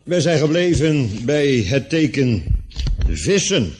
Wij zijn gebleven bij het teken vissen.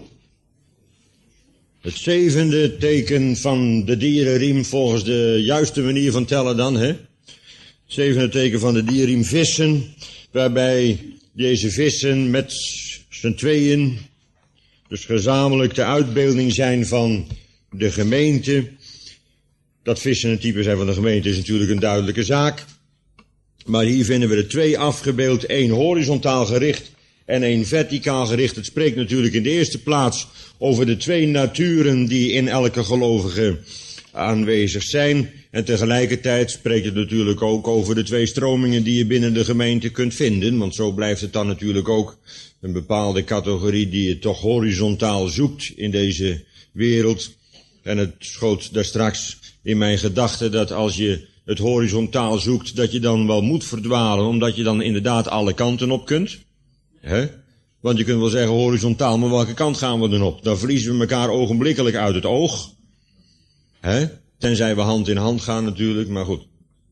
Het 7e teken van de dierenriem volgens de juiste manier van tellen dan, hè? Het 7e teken van de dierenriem vissen, waarbij deze vissen met z'n tweeën, dus gezamenlijk de uitbeelding zijn van de gemeente. Dat vissen een type zijn van de gemeente is natuurlijk een duidelijke zaak. Maar hier vinden we er 2 afgebeeld, 1 horizontaal gericht en 1 verticaal gericht. Het spreekt natuurlijk in de eerste plaats over de 2 naturen die in elke gelovige aanwezig zijn. En tegelijkertijd spreekt het natuurlijk ook over de 2 stromingen die je binnen de gemeente kunt vinden. Want zo blijft het dan natuurlijk ook een bepaalde categorie die je toch horizontaal zoekt in deze wereld. En het schoot daar straks in mijn gedachten dat als je het horizontaal zoekt, dat je dan wel moet verdwalen, omdat je dan inderdaad alle kanten op kunt. Hè? Want je kunt wel zeggen horizontaal, maar welke kant gaan we dan op? Dan verliezen we elkaar ogenblikkelijk uit het oog. Hè? Tenzij we hand in hand gaan natuurlijk, maar goed.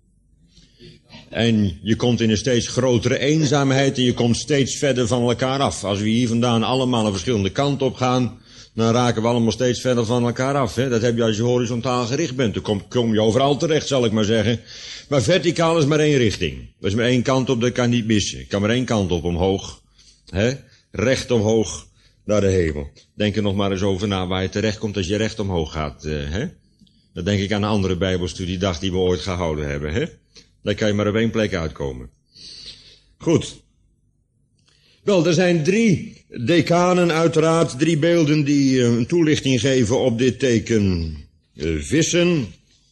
En je komt in een steeds grotere eenzaamheid en je komt steeds verder van elkaar af. Als we hier vandaan allemaal een verschillende kant op gaan, dan raken we allemaal steeds verder van elkaar af. Hè? Dat heb je als je horizontaal gericht bent. Dan kom je overal terecht, zal ik maar zeggen. Maar verticaal is maar 1 richting. Er is maar 1 kant op, dat kan niet missen. Ik kan maar 1 kant op, omhoog. Hè? Recht omhoog naar de hemel. Denk er nog maar eens over na waar je terecht komt als je recht omhoog gaat. Hè? Dan denk ik aan een andere bijbelstudiedag die we ooit gehouden hebben. Hè? Dan kan je maar op 1 plek uitkomen. Goed. Wel, er zijn 3 decanen uiteraard, 3 beelden die een toelichting geven op dit teken vissen.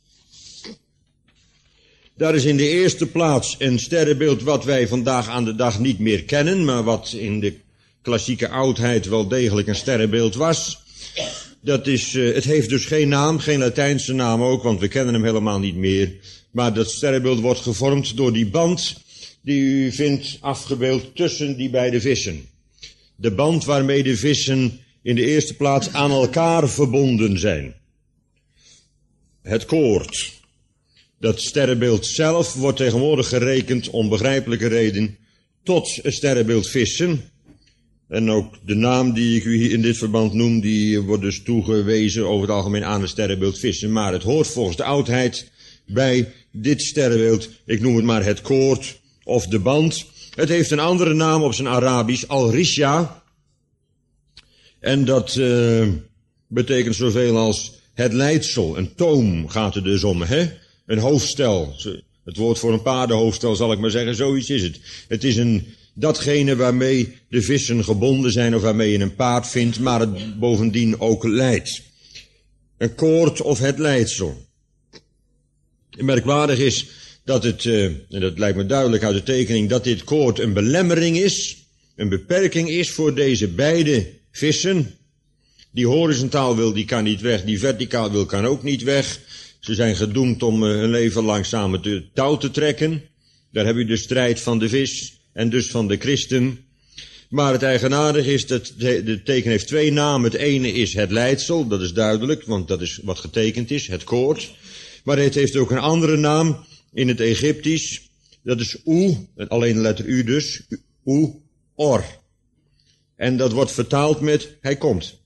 Daar is in de eerste plaats een sterrenbeeld wat wij vandaag aan de dag niet meer kennen, maar wat in de klassieke oudheid wel degelijk een sterrenbeeld was. Dat is, het heeft dus geen naam, geen Latijnse naam ook, want we kennen hem helemaal niet meer. Maar dat sterrenbeeld wordt gevormd door die band die u vindt afgebeeld tussen die beide vissen. De band waarmee de vissen in de eerste plaats aan elkaar verbonden zijn. Het koord. Dat sterrenbeeld zelf wordt tegenwoordig gerekend, om begrijpelijke reden, tot het sterrenbeeld vissen. En ook de naam die ik u hier in dit verband noem, die wordt dus toegewezen over het algemeen aan het sterrenbeeld vissen. Maar het hoort volgens de oudheid bij dit sterrenbeeld, ik noem het maar het koord of de band. Het heeft een andere naam op zijn Arabisch, al-Risha. En dat betekent zoveel als het leidsel. Een toom gaat er dus om, hè? Een hoofdstel. Het woord voor een paardenhoofdstel zal ik maar zeggen, zoiets is het. Het is datgene waarmee de vissen gebonden zijn of waarmee je een paard vindt, maar het bovendien ook leidt. Een koord of het leidsel. Merkwaardig is dat het, en dat lijkt me duidelijk uit de tekening, dat dit koord een belemmering is, een beperking is voor deze beide vissen. Die horizontaal wil, die kan niet weg, die verticaal wil, kan ook niet weg. Ze zijn gedoemd om hun leven lang samen touw te trekken. Daar heb je de strijd van de vis en dus van de christen. Maar het eigenaardige is dat de teken heeft 2 namen. Het ene is het leidsel, dat is duidelijk, want dat is wat getekend is, het koord. Maar het heeft ook een andere naam in het Egyptisch. Dat is U, alleen de letter U dus, U, Or. En dat wordt vertaald met hij komt.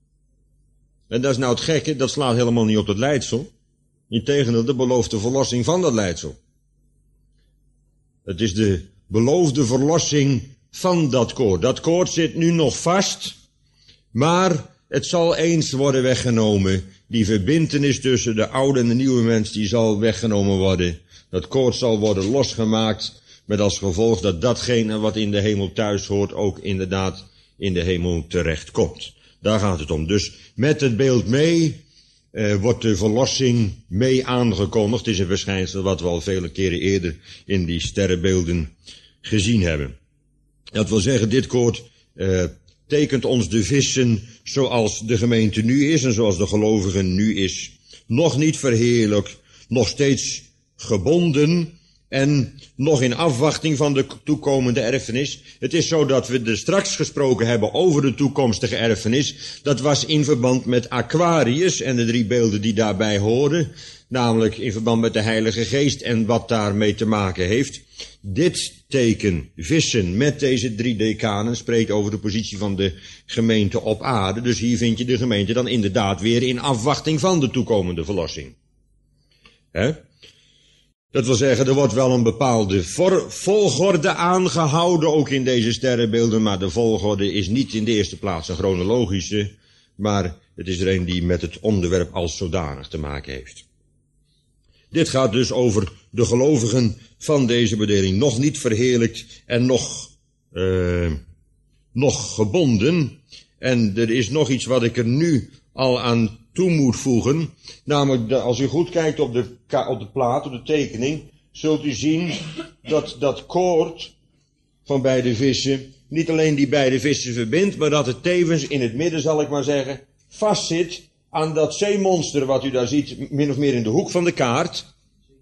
En dat is nou het gekke, dat slaat helemaal niet op dat leidsel. Integendeel, dat belooft de verlossing van dat leidsel. Het is de beloofde verlossing van dat koord. Dat koord zit nu nog vast, maar het zal eens worden weggenomen. Die verbintenis tussen de oude en de nieuwe mens, die zal weggenomen worden. Dat koord zal worden losgemaakt, met als gevolg dat datgene wat in de hemel thuis hoort ook inderdaad in de hemel terecht komt. Daar gaat het om. Dus met het beeld mee wordt de verlossing mee aangekondigd. Het is een verschijnsel wat we al vele keren eerder in die sterrenbeelden gezien hebben. Dat wil zeggen, dit koord tekent ons de vissen zoals de gemeente nu is en zoals de gelovigen nu is. Nog niet verheerlijkt, nog steeds gebonden en nog in afwachting van de toekomende erfenis. Het is zo dat we er straks gesproken hebben over de toekomstige erfenis. Dat was in verband met Aquarius en de 3 beelden die daarbij horen. namelijk in verband met de Heilige Geest en wat daarmee te maken heeft. Dit teken, vissen met deze 3 decanen, spreekt over de positie van de gemeente op aarde. Dus hier vind je de gemeente dan inderdaad weer in afwachting van de toekomende verlossing. Dat wil zeggen, er wordt wel een bepaalde volgorde aangehouden, ook in deze sterrenbeelden, maar de volgorde is niet in de eerste plaats een chronologische, maar het is er een die met het onderwerp als zodanig te maken heeft. Dit gaat dus over de gelovigen van deze bedeling, nog niet verheerlijkt en nog gebonden. En er is nog iets wat ik er nu al aan toe moet voegen. Namelijk, als u goed kijkt op de plaat, op de tekening, zult u zien dat dat koord van beide vissen niet alleen die beide vissen verbindt, maar dat het tevens in het midden, zal ik maar zeggen, vastzit aan dat zeemonster wat u daar ziet, min of meer in de hoek van de kaart.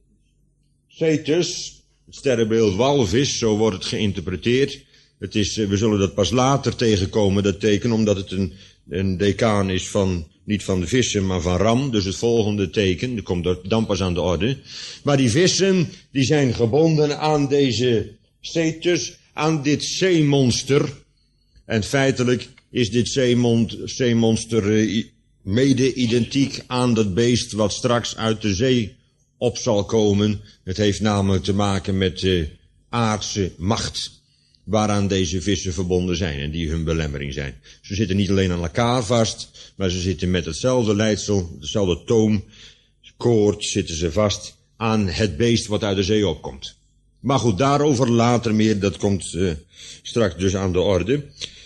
Cetus, het sterrenbeeld walvis, zo wordt het geïnterpreteerd. Het is, we zullen dat pas later tegenkomen, dat teken, omdat het een decaan is van, niet van de vissen, maar van ram. Dus het volgende teken, dat komt dan pas aan de orde. Maar die vissen, die zijn gebonden aan deze Cetus, aan dit zeemonster. En feitelijk is dit zeemonster mede identiek aan dat beest wat straks uit de zee op zal komen. Het heeft namelijk te maken met de aardse macht waaraan deze vissen verbonden zijn en die hun belemmering zijn. Ze zitten niet alleen aan elkaar vast, maar ze zitten met hetzelfde leidsel, hetzelfde toomkoord zitten ze vast aan het beest wat uit de zee opkomt. Maar goed, daarover later meer, dat komt straks dus aan de orde.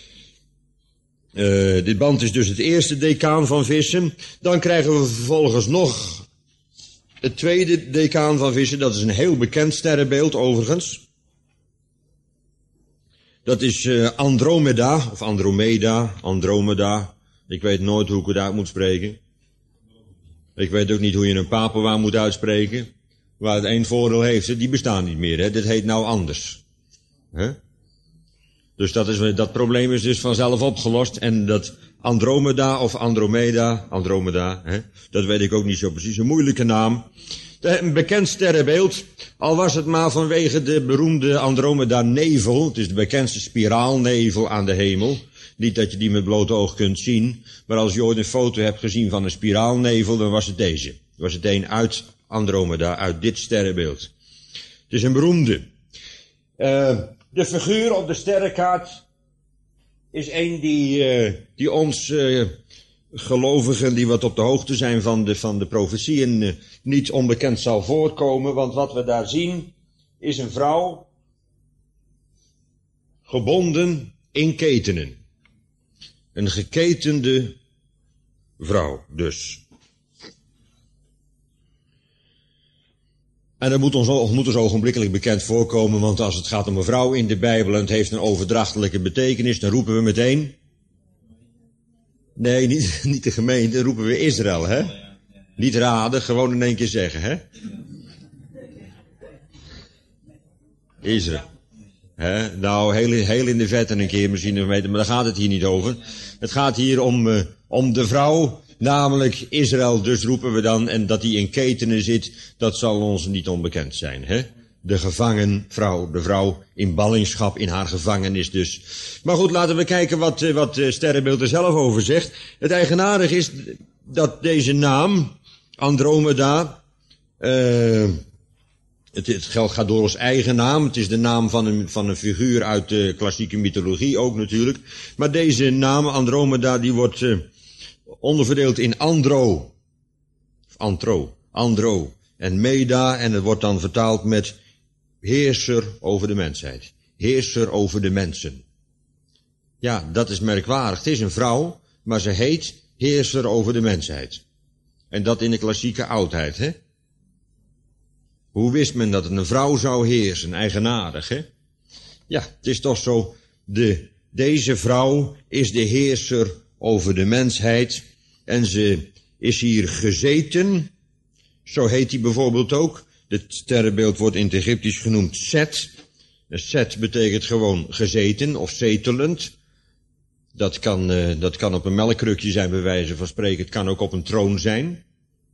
Dit band is dus het eerste decaan van vissen. Dan krijgen we vervolgens nog het tweede decaan van vissen. Dat is een heel bekend sterrenbeeld overigens. Dat is Andromeda, of Andromeda. Ik weet nooit hoe ik het uit moet spreken. Ik weet ook niet hoe je een Papua moet uitspreken. Waar het één voordeel heeft, die bestaan niet meer. Hè? Dit heet nou anders. Dus dat probleem is dus vanzelf opgelost. En dat Andromeda of Andromeda, dat weet ik ook niet zo precies. Een moeilijke naam. Een bekend sterrenbeeld, al was het maar vanwege de beroemde Andromeda-nevel. Het is de bekendste spiraalnevel aan de hemel. Niet dat je die met blote oog kunt zien, maar als je ooit een foto hebt gezien van een spiraalnevel, dan was het deze. Het was het een uit Andromeda, uit dit sterrenbeeld. Het is een beroemde. De figuur op de sterrenkaart is een die ons gelovigen die wat op de hoogte zijn van de profetieën niet onbekend zal voorkomen, want wat we daar zien is een vrouw gebonden in ketenen. Een geketende vrouw dus. En dat moet ons ogenblikkelijk bekend voorkomen, want als het gaat om een vrouw in de Bijbel en het heeft een overdrachtelijke betekenis, dan roepen we meteen. Nee, niet de gemeente, dan roepen we Israël, hè? Niet raden, gewoon in één keer zeggen, hè? Israël. Nou, heel in de vette een keer misschien, maar daar gaat het hier niet over. Het gaat hier om de vrouw, namelijk Israël, dus roepen we dan, en dat die in ketenen zit, dat zal ons niet onbekend zijn, hè? De gevangen vrouw, de vrouw in ballingschap, in haar gevangenis dus. Maar goed, laten we kijken wat Sterrenbeeld er zelf over zegt. Het eigenaardige is dat deze naam, Andromeda, het gaat door als eigen naam. Het is de naam van een figuur uit de klassieke mythologie ook natuurlijk. Maar deze naam, Andromeda, die wordt onderverdeeld in Andro en Meda, en het wordt dan vertaald met heerser over de mensheid. Heerser over de mensen. Ja, dat is merkwaardig. Het is een vrouw, maar ze heet heerser over de mensheid. En dat in de klassieke oudheid, hè? Hoe wist men dat het een vrouw zou heersen? Eigenaardig, hè? Ja, het is toch zo. Deze vrouw is de heerser over de mensheid. En ze is hier gezeten. Zo heet hij bijvoorbeeld ook. Het sterrenbeeld wordt in het Egyptisch genoemd Set. Set betekent gewoon gezeten of zetelend. Dat kan op een melkkrukje zijn, bij wijze van spreken. Het kan ook op een troon zijn.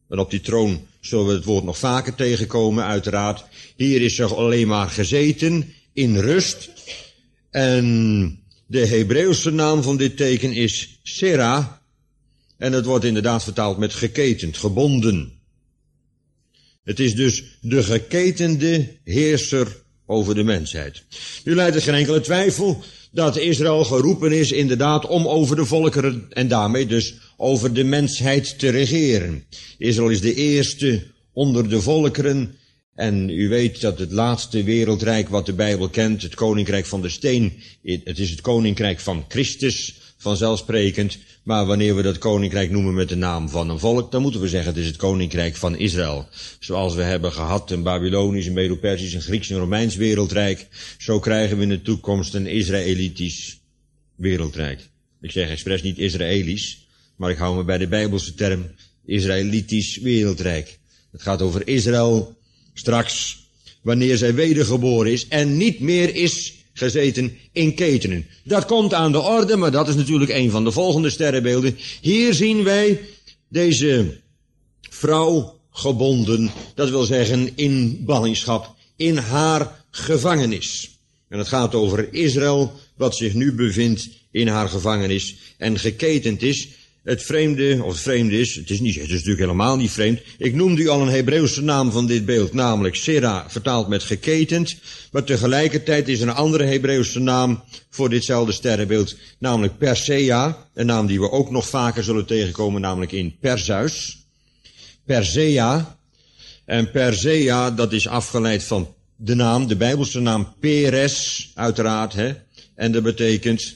En op die troon zullen we het woord nog vaker tegenkomen, uiteraard. Hier is er alleen maar gezeten, in rust. En de Hebreeuwse naam van dit teken is Sera. En het wordt inderdaad vertaald met geketend, gebonden. Het is dus de geketende heerser over de mensheid. Nu leidt het geen enkele twijfel dat Israël geroepen is inderdaad om over de volkeren en daarmee dus over de mensheid te regeren. Israël is de eerste onder de volkeren en u weet dat het laatste wereldrijk wat de Bijbel kent, het koninkrijk van de steen, het is het koninkrijk van Christus, vanzelfsprekend. Maar wanneer we dat koninkrijk noemen met de naam van een volk, dan moeten we zeggen het is het koninkrijk van Israël. Zoals we hebben gehad een Babylonisch, een Medo-Persisch, een Grieks en Romeins wereldrijk, zo krijgen we in de toekomst een Israëlitisch wereldrijk. Ik zeg expres niet Israëlisch, maar ik hou me bij de Bijbelse term Israëlitisch wereldrijk. Het gaat over Israël straks, wanneer zij wedergeboren is en niet meer is gezeten in ketenen. Dat komt aan de orde, maar dat is natuurlijk een van de volgende sterrenbeelden. Hier zien wij deze vrouw gebonden, dat wil zeggen in ballingschap, in haar gevangenis. En het gaat over Israël, wat zich nu bevindt in haar gevangenis en geketend is. Het vreemde is, het is natuurlijk helemaal niet vreemd. Ik noemde u al een Hebreeuwse naam van dit beeld, namelijk Sera, vertaald met geketend. Maar tegelijkertijd is er een andere Hebreeuwse naam voor ditzelfde sterrenbeeld, namelijk Persea. Een naam die we ook nog vaker zullen tegenkomen, namelijk in Perseus. Persea. En Persea, dat is afgeleid van de naam, de Bijbelse naam Peres, uiteraard, hè. En dat betekent,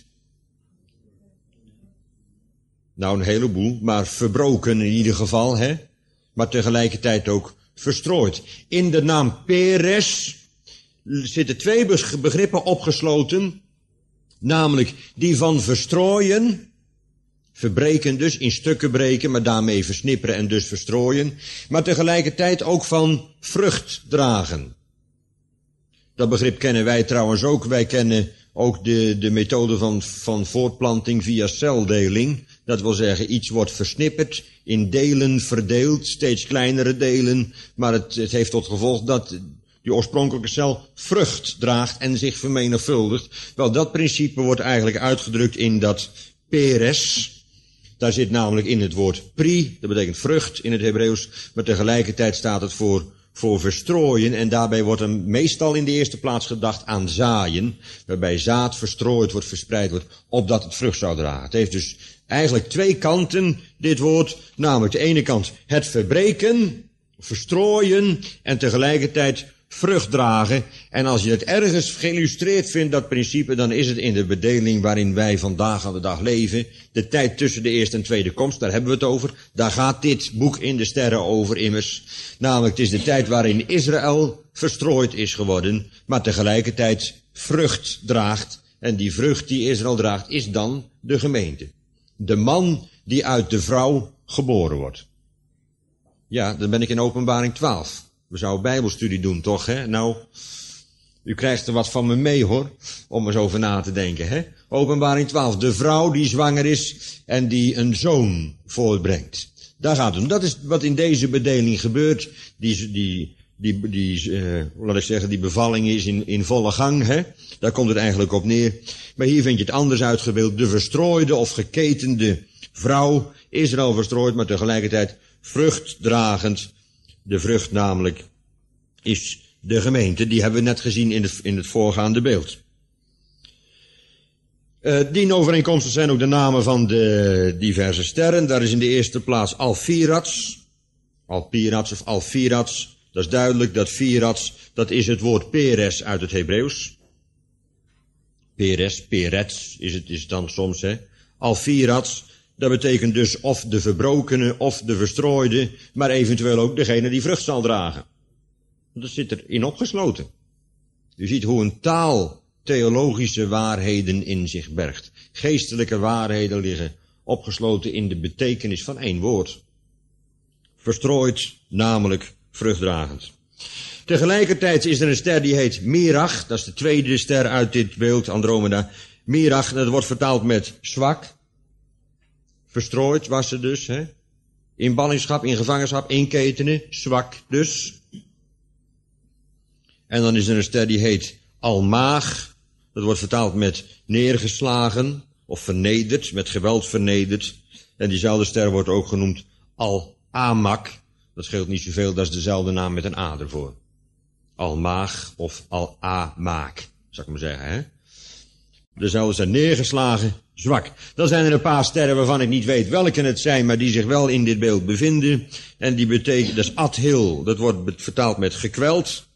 nou een heleboel, maar verbroken in ieder geval, hè. Maar tegelijkertijd ook verstrooid. In de naam Peres zitten twee begrippen opgesloten, namelijk die van verstrooien, verbreken dus, in stukken breken, maar daarmee versnipperen en dus verstrooien, maar tegelijkertijd ook van vrucht dragen. Dat begrip kennen wij trouwens ook. Wij kennen ook de methode van voortplanting via celdeling. Dat wil zeggen, iets wordt versnipperd, in delen verdeeld, steeds kleinere delen, maar het heeft tot gevolg dat die oorspronkelijke cel vrucht draagt en zich vermenigvuldigt. Wel, dat principe wordt eigenlijk uitgedrukt in dat Peres. Daar zit namelijk in het woord pri, dat betekent vrucht in het Hebreeuws, maar tegelijkertijd staat het voor verstrooien en daarbij wordt er meestal in de eerste plaats gedacht aan zaaien, waarbij zaad verstrooid wordt, verspreid wordt, opdat het vrucht zou dragen. Het heeft dus eigenlijk twee kanten, dit woord, namelijk de ene kant het verbreken, verstrooien en tegelijkertijd vrucht dragen. En als je het ergens geïllustreerd vindt, dat principe, dan is het in de bedeling waarin wij vandaag aan de dag leven. De tijd tussen de eerste en tweede komst, daar hebben we het over. Daar gaat dit boek in de sterren over immers. Namelijk, het is de tijd waarin Israël verstrooid is geworden, maar tegelijkertijd vrucht draagt. En die vrucht die Israël draagt, is dan de gemeente. De man die uit de vrouw geboren wordt. Ja, dan ben ik in Openbaring 12. We zouden bijbelstudie doen, toch, hè? Nou, u krijgt er wat van me mee, hoor, om eens over na te denken, hè? Openbaring 12, de vrouw die zwanger is en die een zoon voortbrengt. Daar gaat het om. Dat is wat in deze bedeling gebeurt. Laat ik zeggen, die bevalling is in volle gang, hè? Daar komt het eigenlijk op neer. Maar hier vind je het anders uitgebeeld. De verstrooide of geketende vrouw, Israël verstrooid, maar tegelijkertijd vruchtdragend. De vrucht namelijk is de gemeente. Die hebben we net gezien in het voorgaande beeld. Dienovereenkomstig zijn ook de namen van de diverse sterren. Daar is in de eerste plaats Alpirats. Alpirats of Alpirats. Dat is duidelijk dat Pirats, dat is het woord Peres uit het Hebreeuws. Peres, Perets is het dan soms, hè. Alpirats, dat betekent dus of de verbrokene of de verstrooide, maar eventueel ook degene die vrucht zal dragen. Dat zit erin opgesloten. U ziet hoe een taal theologische waarheden in zich bergt. Geestelijke waarheden liggen opgesloten in de betekenis van één woord. Verstrooid, namelijk vruchtdragend. Tegelijkertijd is er een ster die heet Mirach, dat is de tweede ster uit dit beeld, Andromeda. Mirach, dat wordt vertaald met zwak. Verstrooid was ze dus, hè. In ballingschap, in gevangenschap, in ketenen, zwak dus. En dan is er een ster die heet Almaag. Dat wordt vertaald met neergeslagen of vernederd, met geweld vernederd. En diezelfde ster wordt ook genoemd Al-Amak. Dat scheelt niet zoveel, dat is dezelfde naam met een A ervoor. Almaag of Al-Amak, zou ik maar zeggen, hè. Dezelfde zijn neergeslagen, zwak. Dan zijn er een paar sterren waarvan ik niet weet welke het zijn, maar die zich wel in dit beeld bevinden. En die betekent, dat is Adhil, dat wordt vertaald met gekweld.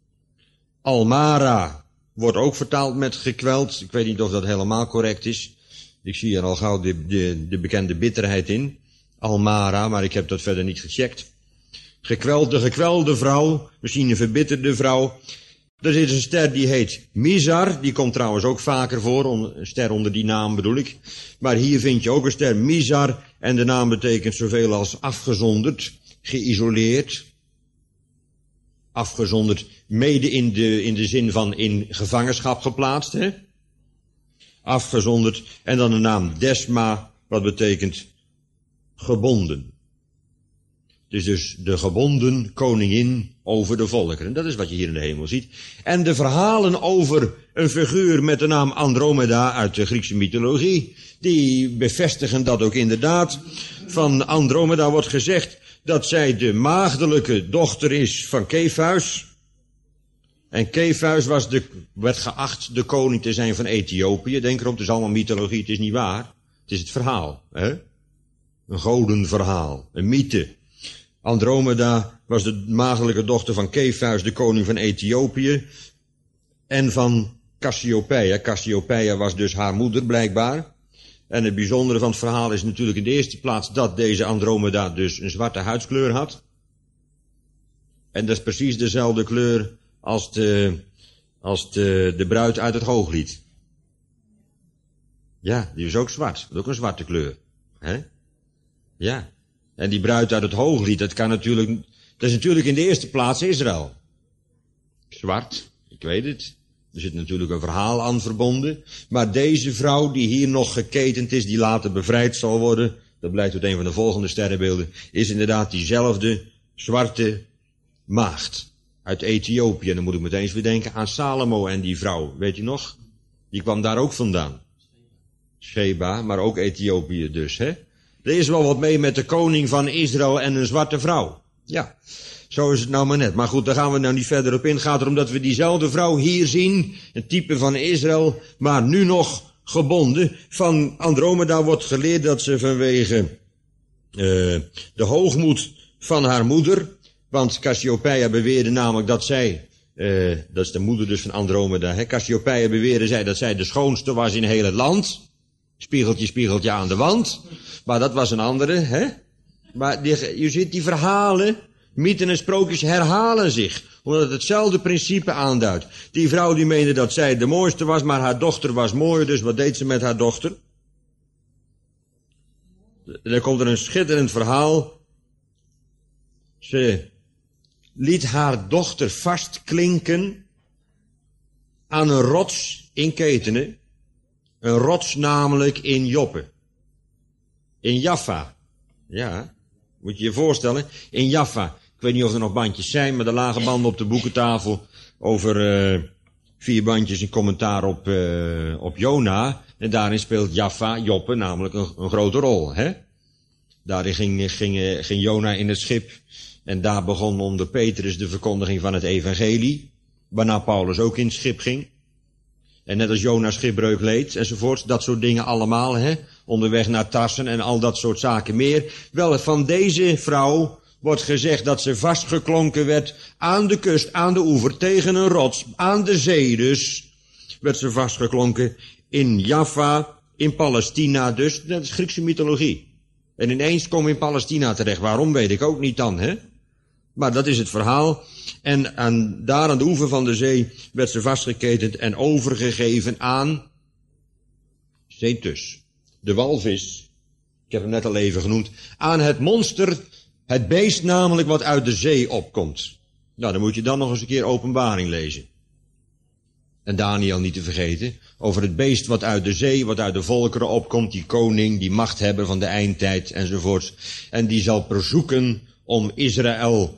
Almara wordt ook vertaald met gekweld. Ik weet niet of dat helemaal correct is. Ik zie er al gauw de bekende bitterheid in. Almara, maar ik heb dat verder niet gecheckt. De gekwelde vrouw, misschien een verbitterde vrouw. Er is een ster die heet Mizar, die komt trouwens ook vaker voor, een ster onder die naam bedoel ik. Maar hier vind je ook een ster Mizar en de naam betekent zoveel als afgezonderd, geïsoleerd. Afgezonderd, mede in de zin van in gevangenschap geplaatst, hè. Afgezonderd en dan de naam Desma, wat betekent gebonden. Dus de gebonden koningin over de volkeren. Dat is wat je hier in de hemel ziet. En de verhalen over een figuur met de naam Andromeda uit de Griekse mythologie, die bevestigen dat ook inderdaad. Van Andromeda wordt gezegd dat zij de maagdelijke dochter is van Kepheus. En Kepheus werd geacht de koning te zijn van Ethiopië. Denk erom, het is allemaal mythologie, het is niet waar. Het is het verhaal, hè? Een godenverhaal, een mythe. Andromeda was de maagdelijke dochter van Kepheus, de koning van Ethiopië, en van Cassiopeia. Cassiopeia was dus haar moeder blijkbaar. En het bijzondere van het verhaal is natuurlijk in de eerste plaats dat deze Andromeda dus een zwarte huidskleur had. En dat is precies dezelfde kleur als de bruid uit het Hooglied. Ja, die is ook zwart. Ook een zwarte kleur. Hè? Ja. En die bruid uit het Hooglied, dat is natuurlijk in de eerste plaats Israël. Zwart, ik weet het. Er zit natuurlijk een verhaal aan verbonden. Maar deze vrouw die hier nog geketend is, die later bevrijd zal worden, dat blijkt uit een van de volgende sterrenbeelden, is inderdaad diezelfde zwarte maagd uit Ethiopië. En dan moet ik meteen eens weer denken aan Salomo en die vrouw, weet je nog? Die kwam daar ook vandaan. Sheba, maar ook Ethiopië dus, hè? Er is wel wat mee met de koning van Israël en een zwarte vrouw. Ja, zo is het nou maar net. Maar goed, daar gaan we nou niet verder op in. Het gaat erom dat we diezelfde vrouw hier zien, een type van Israël, maar nu nog gebonden. Van Andromeda wordt geleerd dat ze vanwege de hoogmoed van haar moeder, want Cassiopeia beweerde namelijk dat zij, dat is de moeder dus van Andromeda, hè? Cassiopeia beweerde zij dat zij de schoonste was in heel het land. Spiegeltje, spiegeltje aan de wand. Maar dat was een andere, hè? Maar je ziet die verhalen, mythen en sprookjes herhalen zich. Omdat het hetzelfde principe aanduidt. Die vrouw die meende dat zij de mooiste was, maar haar dochter was mooier, dus wat deed ze met haar dochter? Dan komt er een schitterend verhaal. Ze liet haar dochter vastklinken aan een rots in Ketenen. Een rots namelijk in Joppe. In Jaffa. Ja, moet je je voorstellen. In Jaffa. Ik weet niet of er nog bandjes zijn, maar er lagen banden op de boekentafel over 4 bandjes in commentaar op Jona. En daarin speelt Jaffa, Joppe, namelijk een grote rol. Hè? Daarin ging Jona in het schip. En daar begon onder Petrus de verkondiging van het evangelie. Waarna Paulus ook in het schip ging. En net als Jona schipbreuk leed enzovoort, dat soort dingen allemaal, hè. Onderweg naar Tarsen en al dat soort zaken meer. Wel, van deze vrouw wordt gezegd dat ze vastgeklonken werd aan de kust, aan de oever, tegen een rots, aan de zee dus, werd ze vastgeklonken in Jaffa, in Palestina dus. Dat is Griekse mythologie. En ineens kom je in Palestina terecht. Waarom, weet ik ook niet dan, hè. Maar dat is het verhaal. En daar aan de oever van de zee werd ze vastgeketend en overgegeven aan Cetus, de walvis. Ik heb hem net al even genoemd. Aan het monster, het beest namelijk wat uit de zee opkomt. Nou, dan moet je dan nog eens een keer Openbaring lezen. En Daniel niet te vergeten, over het beest wat uit de zee, wat uit de volkeren opkomt, die koning, die machthebber van de eindtijd enzovoorts. En die zal verzoeken om Israël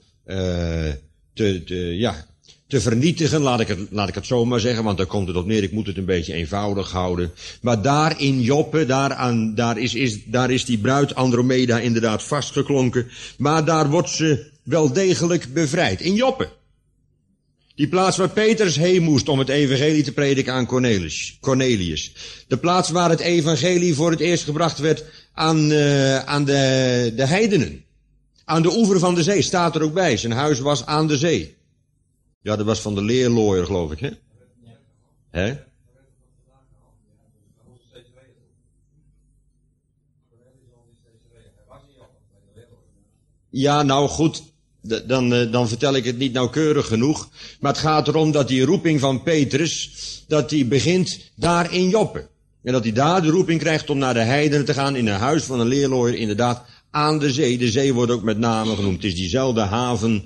te vernietigen, laat ik het zo maar zeggen, want daar komt het op neer, ik moet het een beetje eenvoudig houden. Maar daar in Joppe, daar is die bruid Andromeda inderdaad vastgeklonken, maar daar wordt ze wel degelijk bevrijd. In Joppe. Die plaats waar Petrus heen moest om het evangelie te prediken aan Cornelius. De plaats waar het evangelie voor het eerst gebracht werd aan de heidenen. Aan de oever van de zee, staat er ook bij. Zijn huis was aan de zee. Ja, dat was van de leerlooier, geloof ik, hè? Hè? Ja, nou goed, dan vertel ik het niet nauwkeurig genoeg. Maar het gaat erom dat die roeping van Petrus, dat die begint daar in Joppe. En dat hij daar de roeping krijgt om naar de heidenen te gaan in een huis van een leerlooier, inderdaad, aan de zee. De zee wordt ook met name genoemd. Het is diezelfde haven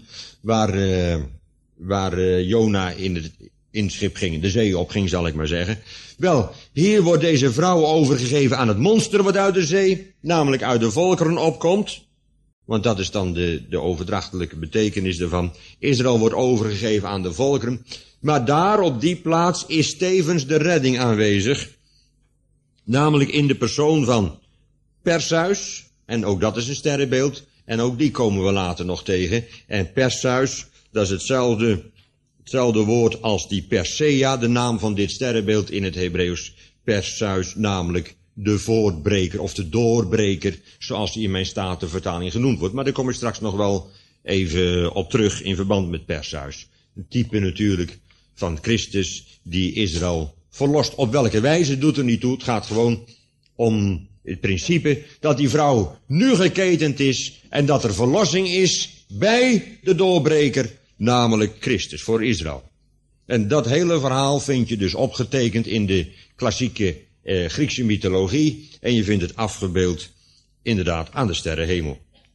waar Jona in het schip ging, de zee op ging, zal ik maar zeggen. Wel, hier wordt deze vrouw overgegeven aan het monster wat uit de zee, namelijk uit de volkeren opkomt. Want dat is dan de overdrachtelijke betekenis ervan. Israël wordt overgegeven aan de volkeren. Maar daar op die plaats is tevens de redding aanwezig. Namelijk in de persoon van Perseus. En ook dat is een sterrenbeeld. En ook die komen we later nog tegen. En Perseus, dat is hetzelfde woord als die Persea, de naam van dit sterrenbeeld in het Hebreeuws. Perseus, namelijk de voortbreker of de doorbreker, zoals die in mijn Statenvertaling genoemd wordt. Maar daar kom ik straks nog wel even op terug in verband met Perseus. Een type natuurlijk van Christus die Israël verlost. Op welke wijze doet er niet toe. Het gaat gewoon om het principe dat die vrouw nu geketend is en dat er verlossing is bij de doorbreker, namelijk Christus voor Israël. En dat hele verhaal vind je dus opgetekend in de klassieke Griekse mythologie en je vindt het afgebeeld inderdaad aan de sterrenhemel.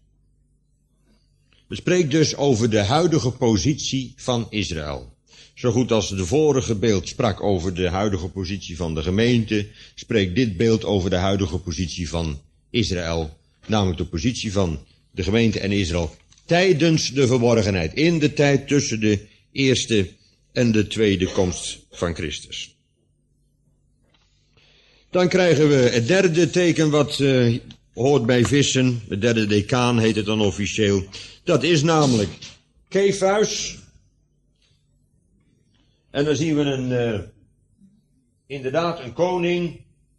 We spreken dus over de huidige positie van Israël. Zo goed als de vorige beeld sprak over de huidige positie van de gemeente, spreekt dit beeld over de huidige positie van Israël, namelijk de positie van de gemeente en Israël tijdens de verborgenheid, in de tijd tussen de eerste en de tweede komst van Christus. Dan krijgen we het derde teken wat hoort bij vissen, het derde decaan heet het dan officieel. Dat is namelijk Kephas. En dan zien we inderdaad een koning,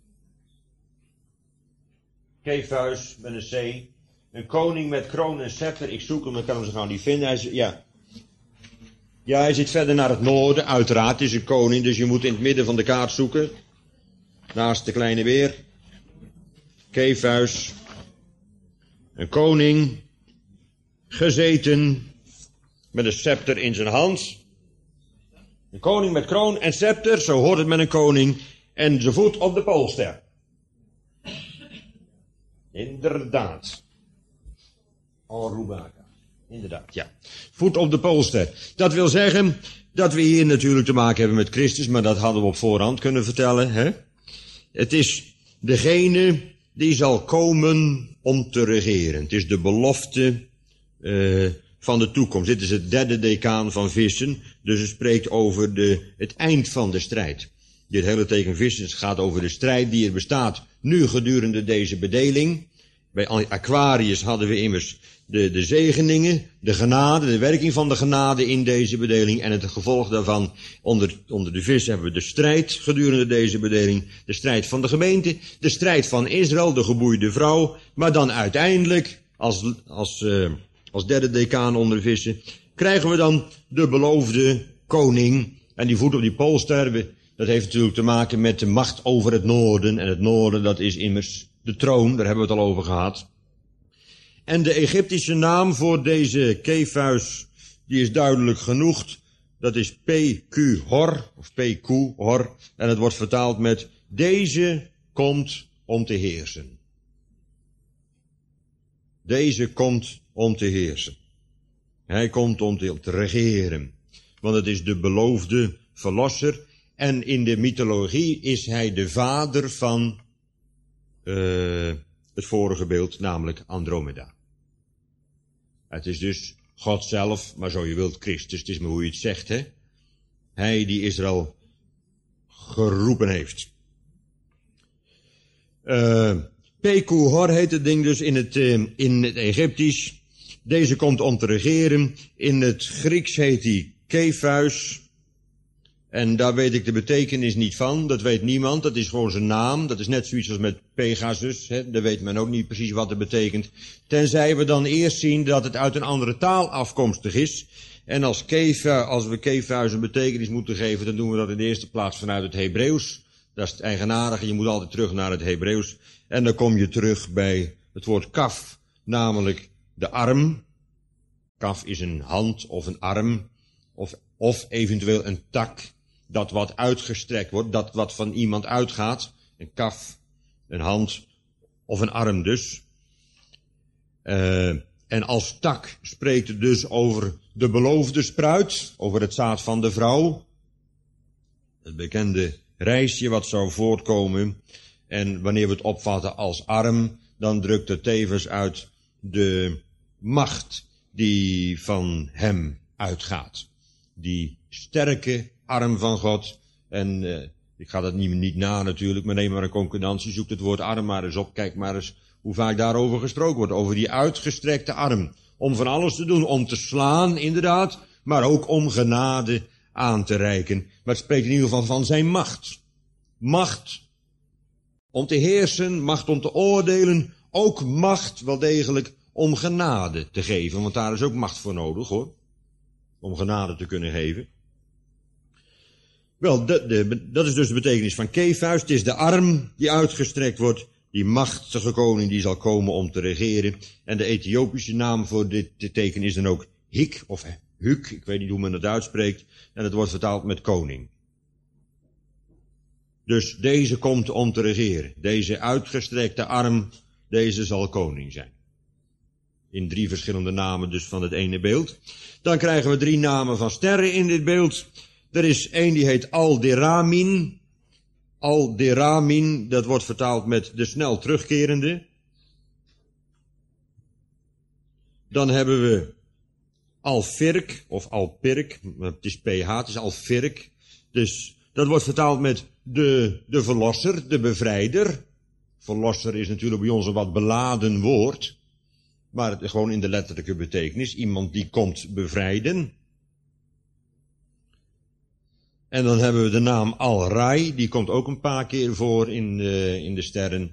Kephas met een C, een koning met kroon en scepter. Ik zoek hem, ik kan hem zo gauw niet vinden. Hij zit verder naar het noorden, uiteraard, het is een koning, dus je moet in het midden van de kaart zoeken. Naast de kleine beer. Kephas. Een koning. Gezeten. Met een scepter in zijn hand. Een koning met kroon en scepter. Zo hoort het met een koning. En zijn voet op de poolster. Inderdaad. Rubaka. Inderdaad, ja. Voet op de poolster. Dat wil zeggen dat we hier natuurlijk te maken hebben met Christus. Maar dat hadden we op voorhand kunnen vertellen, hè? Het is degene die zal komen om te regeren. Het is de belofte van de toekomst. Dit is het derde decaan van vissen. Dus het spreekt over het eind van de strijd. Dit hele teken vissen gaat over de strijd die er bestaat nu gedurende deze bedeling. Bij Aquarius hadden we immers de zegeningen, de genade, de werking van de genade in deze bedeling en het gevolg daarvan onder de vis hebben we de strijd gedurende deze bedeling, de strijd van de gemeente, de strijd van Israël, de geboeide vrouw, maar dan uiteindelijk, als derde decaan onder de vissen, krijgen we dan de beloofde koning en die voet op die poolster, dat heeft natuurlijk te maken met de macht over het noorden en het noorden dat is immers de troon, daar hebben we het al over gehad. En de Egyptische naam voor deze Kephas, die is duidelijk genoeg. Dat is PQ-hor, of PQ-hor. En het wordt vertaald met, deze komt om te heersen. Deze komt om te heersen. Hij komt om te regeren. Want het is de beloofde verlosser. En in de mythologie is hij de vader van het vorige beeld, namelijk Andromeda. Het is dus God zelf, maar zo je wilt Christus, het is maar hoe je het zegt, hè. Hij die Israël geroepen heeft. Peku-Hor heet het ding dus in het Egyptisch. Deze komt om te regeren. In het Grieks heet hij Kephus. En daar weet ik de betekenis niet van. Dat weet niemand. Dat is gewoon zijn naam. Dat is net zoiets als met Pegasus. Hè. Daar weet men ook niet precies wat het betekent. Tenzij we dan eerst zien dat het uit een andere taal afkomstig is. En als we Kephus een betekenis moeten geven, dan doen we dat in de eerste plaats vanuit het Hebreeuws. Dat is het eigenaardige. Je moet altijd terug naar het Hebreeuws. En dan kom je terug bij het woord kaf, namelijk de arm. Kaf is een hand of een arm. Of eventueel een tak. Dat wat uitgestrekt wordt, dat wat van iemand uitgaat. Een kaf, een hand of een arm dus. En als tak spreekt het dus over de beloofde spruit, over het zaad van de vrouw. Het bekende rijsje wat zou voortkomen. En wanneer we het opvatten als arm, dan drukt het tevens uit de macht die van hem uitgaat. Die sterke arm van God. En ik ga dat niet na natuurlijk, maar neem maar een concordantie, zoek het woord arm maar eens op, kijk maar eens hoe vaak daarover gesproken wordt, over die uitgestrekte arm. Om van alles te doen, om te slaan inderdaad, maar ook om genade aan te reiken. Maar het spreekt in ieder geval van zijn macht. Macht om te heersen, macht om te oordelen, ook macht wel degelijk om genade te geven, want daar is ook macht voor nodig hoor, om genade te kunnen geven. Wel, dat is dus de betekenis van Kephus. Het is de arm die uitgestrekt wordt, die machtige koning die zal komen om te regeren. En de Ethiopische naam voor dit teken is dan ook Hik, of Huk, ik weet niet hoe men het uitspreekt. En het wordt vertaald met koning. Dus deze komt om te regeren. Deze uitgestrekte arm, deze zal koning zijn. In 3 verschillende namen dus van het ene beeld. Dan krijgen we 3 namen van sterren in dit beeld. Er is één die heet Alderamin. Alderamin, dat wordt vertaald met de snel terugkerende. Dan hebben we Alfirk, of Alpirk, het is PH, het is Alfirk. Dus dat wordt vertaald met de verlosser, de bevrijder. Verlosser is natuurlijk bij ons een wat beladen woord. Maar gewoon in de letterlijke betekenis, iemand die komt bevrijden. En dan hebben we de naam Al-Rai, die komt ook een paar keer voor in de sterren.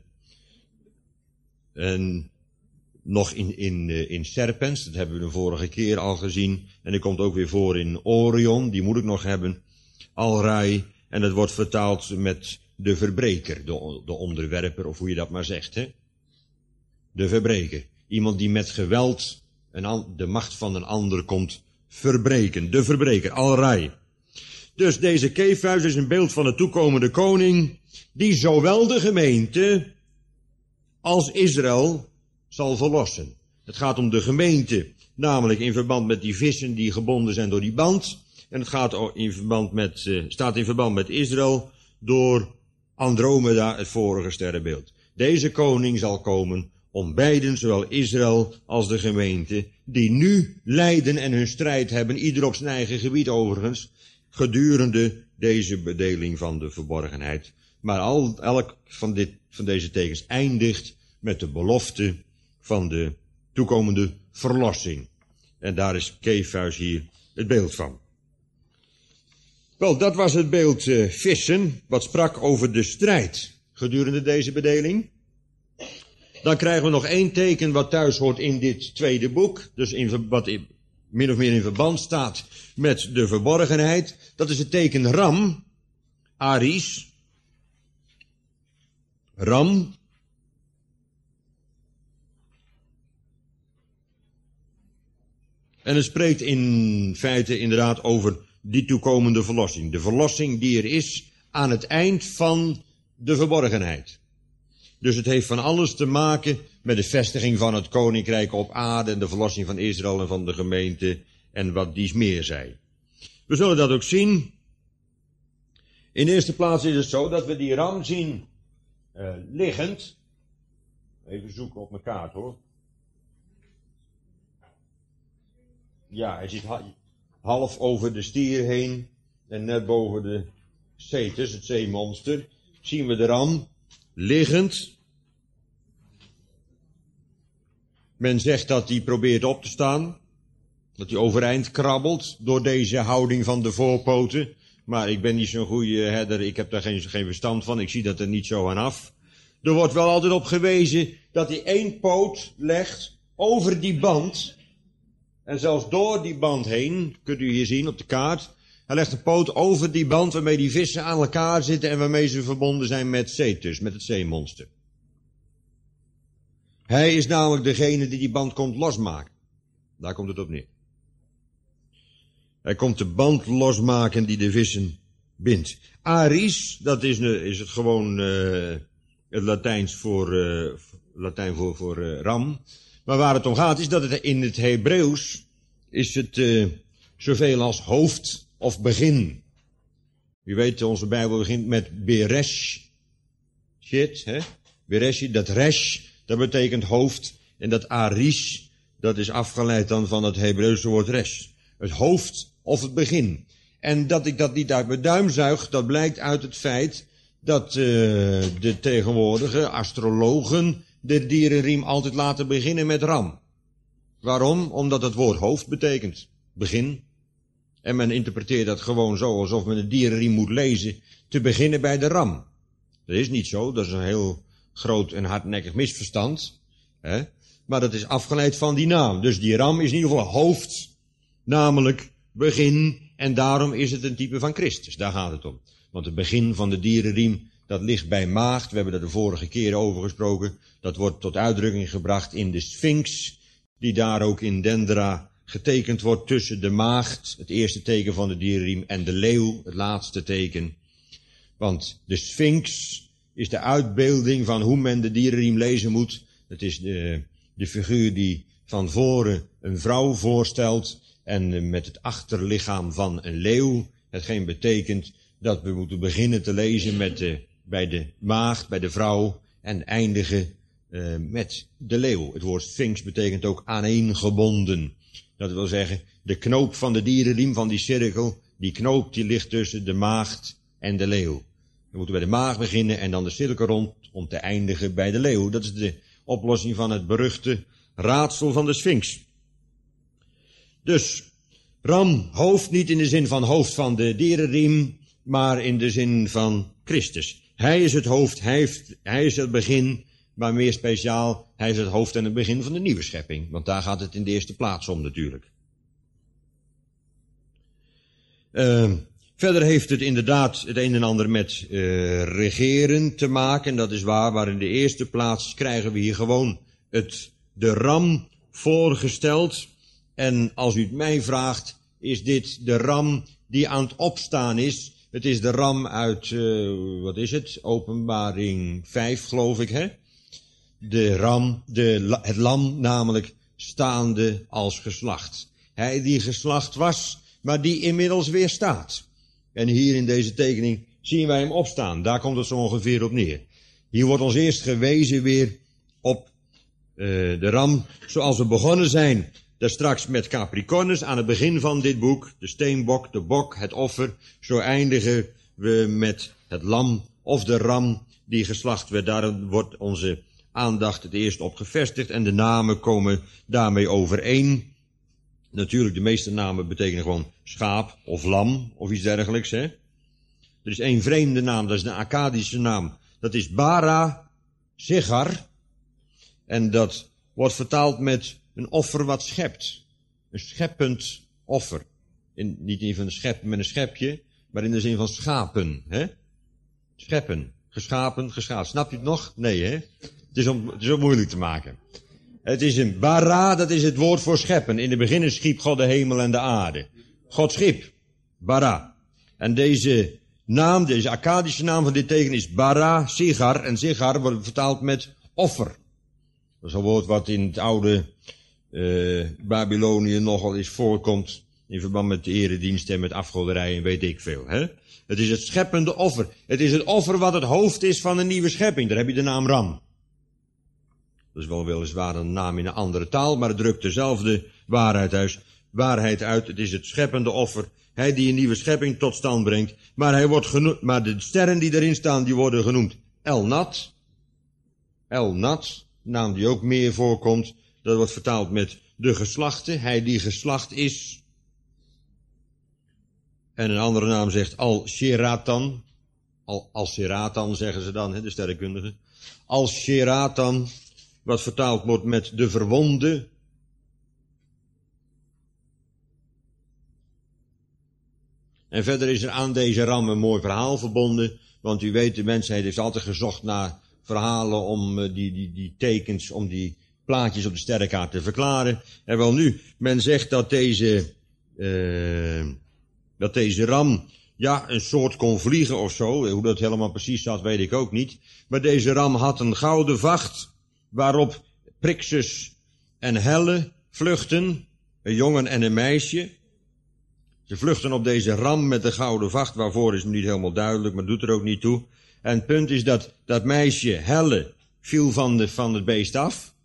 En nog in Serpens, dat hebben we de vorige keer al gezien. En die komt ook weer voor in Orion, die moet ik nog hebben. Al-Rai, en dat wordt vertaald met de verbreker, de onderwerper, of hoe je dat maar zegt. Hè? De verbreker. Iemand die met geweld de macht van een ander komt verbreken. De verbreker, Al-Rai. Dus deze Kephus is een beeld van de toekomende koning, die zowel de gemeente als Israël zal verlossen. Het gaat om de gemeente, namelijk in verband met die vissen die gebonden zijn door die band. En het gaat staat in verband met Israël door Andromeda, het vorige sterrenbeeld. Deze koning zal komen om beiden, zowel Israël als de gemeente, die nu lijden en hun strijd hebben, ieder op zijn eigen gebied overigens, gedurende deze bedeling van de verborgenheid. Maar elk van deze tekens eindigt met de belofte van de toekomende verlossing. En daar is Kephus hier het beeld van. Wel, dat was het beeld vissen, wat sprak over de strijd gedurende deze bedeling. Dan krijgen we nog 1 teken wat thuis hoort in dit tweede boek, dus wat min of meer in verband staat met de verborgenheid. Dat is het teken Ram, Aries. Ram. En het spreekt in feite inderdaad over die toekomende verlossing. De verlossing die er is aan het eind van de verborgenheid. Dus het heeft van alles te maken met de vestiging van het koninkrijk op aarde en de verlossing van Israël en van de gemeente en wat dies meer zij. We zullen dat ook zien In de eerste plaats is het zo dat we die ram zien liggend. Even zoeken op mijn kaart hoor. Ja, hij zit half over de stier heen en net boven de Cetus, het zeemonster, zien we de ram liggend. Men zegt dat hij probeert op te staan, dat hij overeind krabbelt door deze houding van de voorpoten. Maar ik ben niet zo'n goede herder, ik heb daar geen verstand van, ik zie dat er niet zo aan af. Er wordt wel altijd op gewezen dat hij één poot legt over die band. En zelfs door die band heen, kunt u hier zien op de kaart. Hij legt een poot over die band waarmee die vissen aan elkaar zitten en waarmee ze verbonden zijn met Cetus, met het zeemonster. Hij is namelijk degene die band komt losmaken. Daar komt het op neer. Hij komt de band losmaken die de vissen bindt. Aries, dat is het gewoon het Latijns voor ram. Maar waar het om gaat is dat het in het Hebreeuws is het zoveel als hoofd of begin. U weet, onze Bijbel begint met Beresh. Shit, hè? Beresh, dat resh, dat betekent hoofd. En dat aris, dat is afgeleid dan van het Hebreeuwse woord resh. Het hoofd of het begin. En dat ik dat niet uit mijn duim zuig, dat blijkt uit het feit dat de tegenwoordige astrologen de dierenriem altijd laten beginnen met ram. Waarom? Omdat het woord hoofd betekent begin. En men interpreteert dat gewoon zo alsof men de dierenriem moet lezen te beginnen bij de ram. Dat is niet zo, dat is een heel groot en hardnekkig misverstand. Hè? Maar dat is afgeleid van die naam. Dus die ram is in ieder geval hoofd, namelijk begin. En daarom is het een type van Christus, daar gaat het om. Want het begin van de dierenriem, dat ligt bij maagd. We hebben daar de vorige keer over gesproken. Dat wordt tot uitdrukking gebracht in de Sphinx, die daar ook in Dendera getekend wordt tussen de maagd, het eerste teken van de dierenriem, en de leeuw, het laatste teken. Want de Sphinx is de uitbeelding van hoe men de dierenriem lezen moet. Het is de figuur die van voren een vrouw voorstelt en met het achterlichaam van een leeuw. Hetgeen betekent dat we moeten beginnen te lezen bij de maagd, bij de vrouw, en eindigen met de leeuw. Het woord Sphinx betekent ook aaneengebonden. Dat wil zeggen, de knoop van de dierenriem, van die cirkel, die knoop die ligt tussen de maagd en de leeuw. We moeten bij de maagd beginnen en dan de cirkel rond om te eindigen bij de leeuw. Dat is de oplossing van het beruchte raadsel van de Sphinx. Dus, ram, hoofd, niet in de zin van hoofd van de dierenriem, maar in de zin van Christus. Hij is het hoofd, hij is het begin, maar meer speciaal, hij is het hoofd en het begin van de nieuwe schepping. Want daar gaat het in de eerste plaats om natuurlijk. Verder heeft het inderdaad het een en ander met regeren te maken. Dat is waar, maar in de eerste plaats krijgen we hier gewoon de ram voorgesteld. En als u het mij vraagt, is dit de ram die aan het opstaan is. Het is de ram uit, wat is het? Openbaring 5, geloof ik, hè? De ram, het lam namelijk, staande als geslacht. Hij die geslacht was, maar die inmiddels weer staat. En hier in deze tekening zien wij hem opstaan. Daar komt het zo ongeveer op neer. Hier wordt ons eerst gewezen weer op de ram, zoals we begonnen zijn. Daar straks met Capricornus aan het begin van dit boek, de steenbok, de bok, het offer. Zo eindigen we met het lam of de ram die geslacht werd. Daar wordt onze aandacht het eerst op gevestigd en de namen komen daarmee overeen. Natuurlijk, de meeste namen betekenen gewoon schaap of lam of iets dergelijks. Hè? Er is één vreemde naam, dat is de Akkadische naam. Dat is Bara Sigar. En dat wordt vertaald met een offer wat schept. Een scheppend offer. Niet in van een schep met een schepje, maar in de zin van schapen. Hè? Scheppen. Geschapen, geschapen. Snap je het nog? Nee, hè? Het is ook moeilijk te maken. Het is een bara, dat is het woord voor scheppen. In het begin schiep God de hemel en de aarde. God schiep. Bara. En deze naam, deze Akkadische naam van dit teken is Bara Sigar. En Sigar wordt vertaald met offer. Dat is een woord wat in het oude Babylonië nogal eens voorkomt. In verband met de eredienst en met afgoderij en weet ik veel. Hè? Het is het scheppende offer. Het is het offer wat het hoofd is van een nieuwe schepping. Daar heb je de naam Ram. Dat is wel weliswaar een naam in een andere taal, maar het drukt dezelfde waarheid uit. Het is het scheppende offer. Hij die een nieuwe schepping tot stand brengt. Maar de sterren die erin staan, die worden genoemd El-Nat. El-Nat, naam die ook meer voorkomt. Dat wordt vertaald met de geslachte. Hij die geslacht is. En een andere naam zegt Al-Sheratan. Al-Sheratan zeggen ze dan, de sterrenkundigen. Al-Sheratan, wat vertaald wordt met de verwonde. En verder is er aan deze ram een mooi verhaal verbonden. Want u weet, de mensheid heeft altijd gezocht naar verhalen om die tekens, om die plaatjes op de sterrenkaart te verklaren. En wel nu, men zegt dat deze ram, ja, een soort kon vliegen of zo. Hoe dat helemaal precies zat, weet ik ook niet. Maar deze ram had een gouden vacht, waarop Phrixus en Helle vluchten, een jongen en een meisje. Ze vluchten op deze ram met de gouden vacht, waarvoor is me niet helemaal duidelijk, maar doet er ook niet toe. En het punt is dat meisje, Helle, viel van het beest af.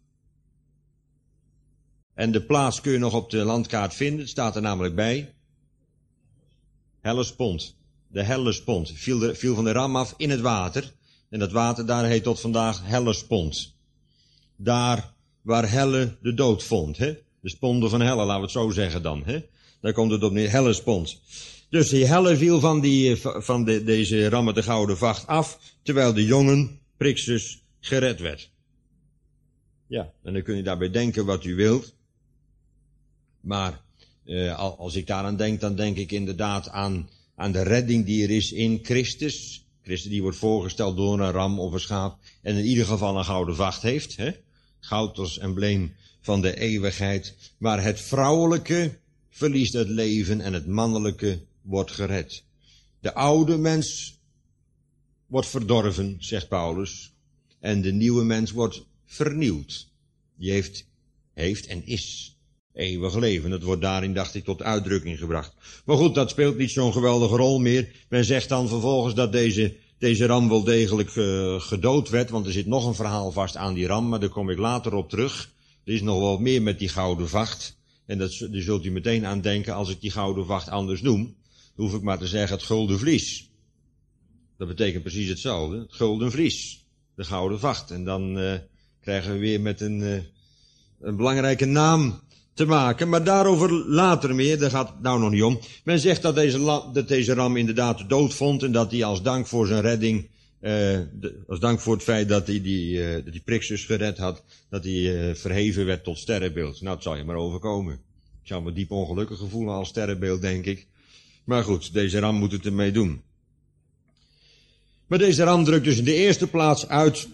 En de plaats kun je nog op de landkaart vinden, het staat er namelijk bij. Hellespont. De Hellespont viel van de ram af in het water. En dat water daar heet tot vandaag Hellespont. Daar waar Helle de dood vond. Hè? De sponde van Helle, laten we het zo zeggen dan. Hè? Daar komt het op neer, Hellespont. Dus die Helle viel van deze ram met de gouden vacht af, terwijl de jongen, Phrixus, gered werd. Ja, en dan kun je daarbij denken wat u wilt. Maar als ik daaraan denk, dan denk ik inderdaad aan de redding die er is in Christus. Christus die wordt voorgesteld door een ram of een schaap en in ieder geval een gouden vacht heeft. Hè? Goud als embleem van de eeuwigheid. Maar het vrouwelijke verliest het leven en het mannelijke wordt gered. De oude mens wordt verdorven, zegt Paulus. En de nieuwe mens wordt vernieuwd. Die heeft en is eeuwig leven. Dat wordt daarin, dacht ik, tot uitdrukking gebracht. Maar goed, dat speelt niet zo'n geweldige rol meer. Men zegt dan vervolgens dat deze ram wel degelijk gedood werd. Want er zit nog een verhaal vast aan die ram, maar daar kom ik later op terug. Er is nog wel meer met die gouden vacht. En daar zult u meteen aan denken als ik die gouden vacht anders noem. Dan hoef ik maar te zeggen het gulden vlies. Dat betekent precies hetzelfde. Het gulden vlies. De gouden vacht. En dan krijgen we weer met een belangrijke naam te maken. Maar daarover later meer. Daar gaat het nou nog niet om. Men zegt dat deze ram inderdaad de dood vond. En dat hij als dank voor zijn redding, als dank voor het feit dat hij die Phrixus gered had, dat hij verheven werd tot sterrenbeeld. Nou, het zal je maar overkomen. Ik zou me diep ongelukkig voelen als sterrenbeeld, denk ik. Maar goed, deze ram moet het ermee doen. Maar deze ram drukt dus in de eerste plaats uit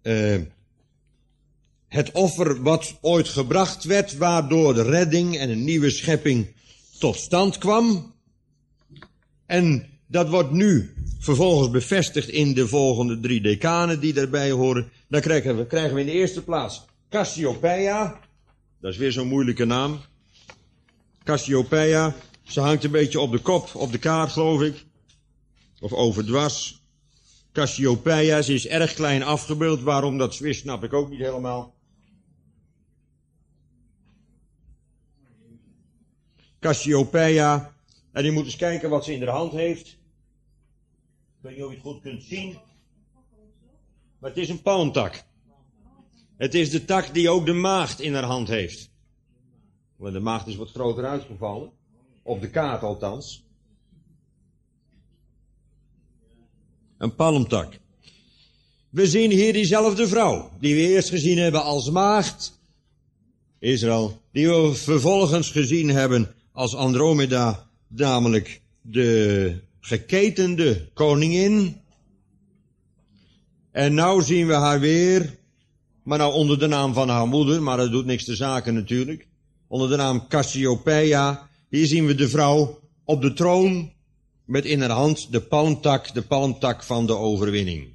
het offer wat ooit gebracht werd, waardoor de redding en een nieuwe schepping tot stand kwam. En dat wordt nu vervolgens bevestigd in de volgende 3 decanen die daarbij horen. Dan krijgen we in de eerste plaats Cassiopeia. Dat is weer zo'n moeilijke naam. Cassiopeia. Ze hangt een beetje op de kop, op de kaart geloof ik. Of overdwars. Cassiopeia, ze is erg klein afgebeeld. Waarom dat is, snap ik ook niet helemaal. Cassiopeia. En je moet eens kijken wat ze in haar hand heeft. Ik weet niet of je het goed kunt zien. Maar het is een palmtak. Het is de tak die ook de maagd in haar hand heeft. Want de maagd is wat groter uitgevallen. Op de kaart althans. Een palmtak. We zien hier diezelfde vrouw. Die we eerst gezien hebben als maagd. Israël. Die we vervolgens gezien hebben als Andromeda. Namelijk de geketende koningin. En nou zien we haar weer. Maar nou onder de naam van haar moeder. Maar dat doet niks te zaken natuurlijk. Onder de naam Cassiopeia. Hier zien we de vrouw op de troon. Met in haar hand de palmtak van de overwinning.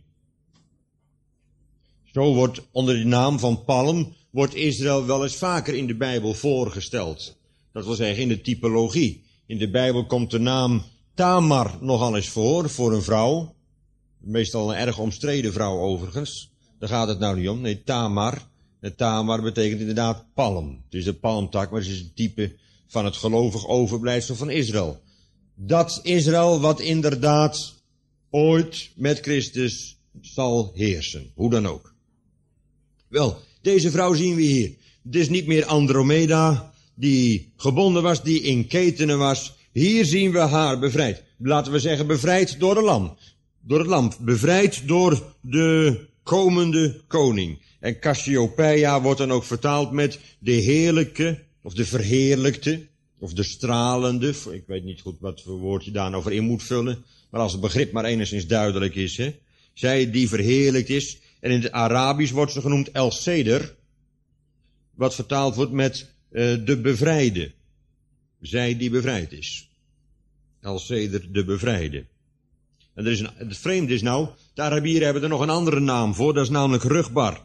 Zo wordt onder de naam van palm, wordt Israël wel eens vaker in de Bijbel voorgesteld. Dat wil zeggen in de typologie. In de Bijbel komt de naam Tamar nogal eens voor een vrouw. Meestal een erg omstreden vrouw overigens. Daar gaat het nou niet om. Nee, Tamar. En Tamar betekent inderdaad palm. Het is een palmtak, maar het is een type van het gelovig overblijfsel van Israël. Dat Israël wat inderdaad ooit met Christus zal heersen. Hoe dan ook. Wel, deze vrouw zien we hier. Het is niet meer Andromeda, die gebonden was, die in ketenen was. Hier zien we haar bevrijd. Laten we zeggen bevrijd door het lam. Door het lam. Bevrijd door de komende koning. En Cassiopeia wordt dan ook vertaald met de heerlijke, of de verheerlijkte, of de stralende. Ik weet niet goed wat voor woord je daar nou voor in moet vullen. Maar als het begrip maar enigszins duidelijk is, hè. Zij die verheerlijkt is. En in het Arabisch wordt ze genoemd El Seder. Wat vertaald wordt met de bevrijde. Zij die bevrijd is. El Seder, de bevrijde. En het vreemde is nou, de Arabieren hebben er nog een andere naam voor. Dat is namelijk Rugbar.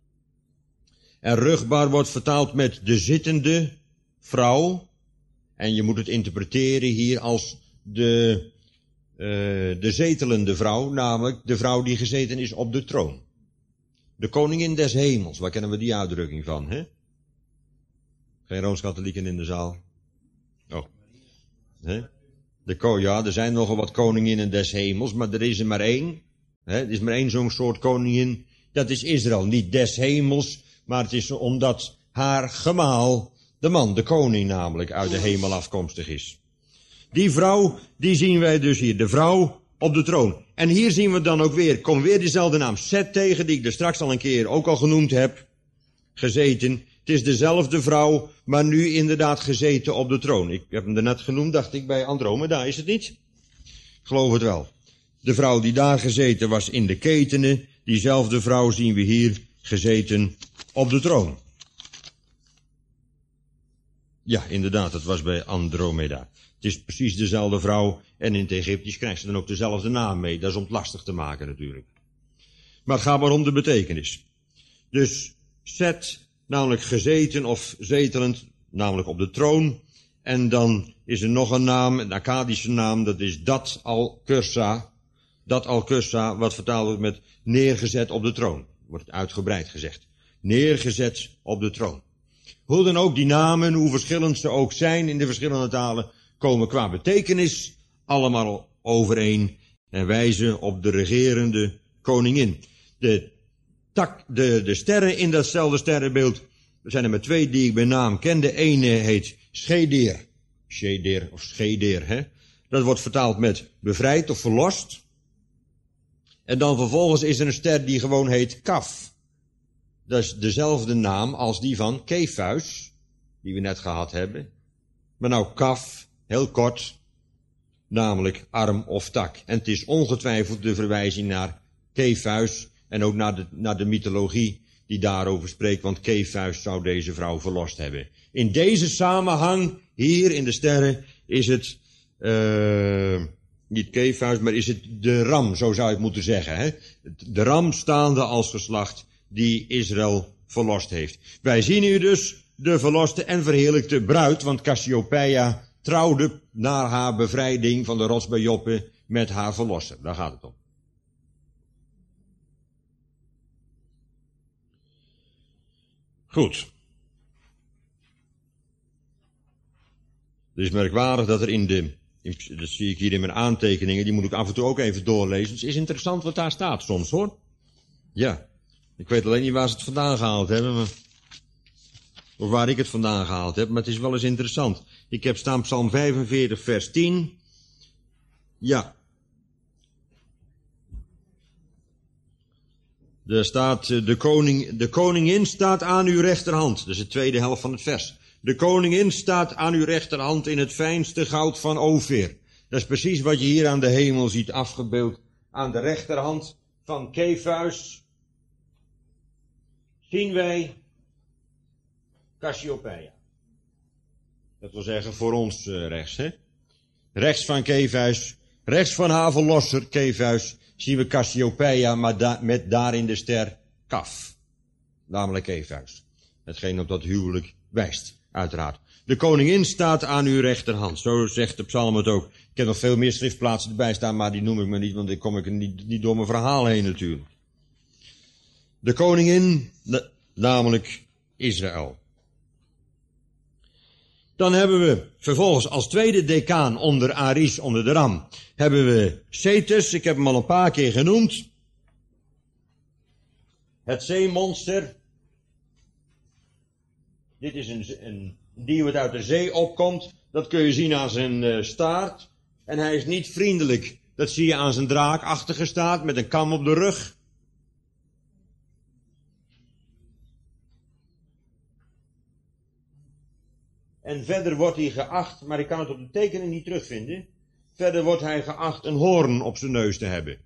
En Rugbar wordt vertaald met de zittende vrouw. En je moet het interpreteren hier als de zetelende vrouw. Namelijk de vrouw die gezeten is op de troon. De koningin des hemels. Waar kennen we die uitdrukking van, hè? Geen Rooms-Katholieken in de zaal. Oh. Hè? Ja, er zijn nogal wat koninginnen des hemels, maar er is er maar één. Hè? Er is maar één zo'n soort koningin. Dat is Israël. Niet des hemels, maar het is omdat haar gemaal, de man, de koning namelijk, uit de hemel afkomstig is. Die vrouw, die zien wij dus hier. De vrouw op de troon. En hier zien we dan ook weer, kom weer dezelfde naam Set tegen, die ik er straks al een keer ook al genoemd heb. Gezeten. Het is dezelfde vrouw, maar nu inderdaad gezeten op de troon. Ik heb hem er net genoemd, dacht ik, bij Andromeda, is het niet? Ik geloof het wel. De vrouw die daar gezeten was in de ketenen, diezelfde vrouw zien we hier gezeten op de troon. Ja, inderdaad, het was bij Andromeda. Het is precies dezelfde vrouw en in het Egyptisch krijgt ze dan ook dezelfde naam mee. Dat is om het lastig te maken natuurlijk. Maar het gaat maar om de betekenis. Dus Set, namelijk gezeten of zetelend, namelijk op de troon. En dan is er nog een naam, een Akkadische naam, dat is Dat al-Kursa. Dat al-Kursa, wat vertaald wordt met neergezet op de troon. Wordt uitgebreid gezegd. Neergezet op de troon. Hoe dan ook, die namen, hoe verschillend ze ook zijn in de verschillende talen, komen qua betekenis allemaal overeen en wijzen op de regerende koningin. De sterren in datzelfde sterrenbeeld, er zijn er maar twee die ik bij naam ken. De ene heet Scheder. Scheder, hè. Dat wordt vertaald met bevrijd of verlost. En dan vervolgens is er een ster die gewoon heet Kaf. Dat is dezelfde naam als die van Kephus, die we net gehad hebben. Maar nou Kaf, heel kort, namelijk arm of tak. En het is ongetwijfeld de verwijzing naar Kephus en ook naar de mythologie die daarover spreekt, want Kephus zou deze vrouw verlost hebben. In deze samenhang, hier in de sterren, is het niet Kephus, maar is het de ram, zo zou je het moeten zeggen. Hè? De ram staande als geslacht die Israël verlost heeft. Wij zien hier dus de verloste en verheerlijkte bruid, want Cassiopeia trouwde na haar bevrijding van de rots bij Joppe met haar verlosser. Daar gaat het om. Goed. Het is merkwaardig dat er dat zie ik hier in mijn aantekeningen, die moet ik af en toe ook even doorlezen. Het is interessant wat daar staat soms, hoor. Ja. Ik weet alleen niet waar ze het vandaan gehaald hebben, of waar ik het vandaan gehaald heb, maar het is wel eens interessant. Ik heb staan Psalm 45, vers 10. Ja. Er staat, de koningin staat aan uw rechterhand. Dat is de tweede helft van het vers. De koningin staat aan uw rechterhand in het fijnste goud van Ofir. Dat is precies wat je hier aan de hemel ziet afgebeeld. Aan de rechterhand van Kephus zien wij Cassiopeia. Dat wil zeggen voor ons rechts, hè. Rechts van Kephus, rechts van haar verlosser Kephus, zien we Cassiopeia, maar met daarin de ster Kaf. Namelijk Kephus. Hetgeen op dat huwelijk wijst, uiteraard. De koningin staat aan uw rechterhand. Zo zegt de psalm het ook. Ik heb nog veel meer schriftplaatsen erbij staan, maar die noem ik me niet, want dan kom ik niet door mijn verhaal heen natuurlijk. De koningin, namelijk Israël. Dan hebben we vervolgens als tweede decaan onder Aries, onder de ram, hebben we Cetus. Ik heb hem al een paar keer genoemd. Het zeemonster. Dit is een dier wat uit de zee opkomt. Dat kun je zien aan zijn staart. En hij is niet vriendelijk. Dat zie je aan zijn draakachtige staart met een kam op de rug. En verder wordt hij geacht, maar ik kan het op de tekening niet terugvinden. Verder wordt hij geacht een hoorn op zijn neus te hebben.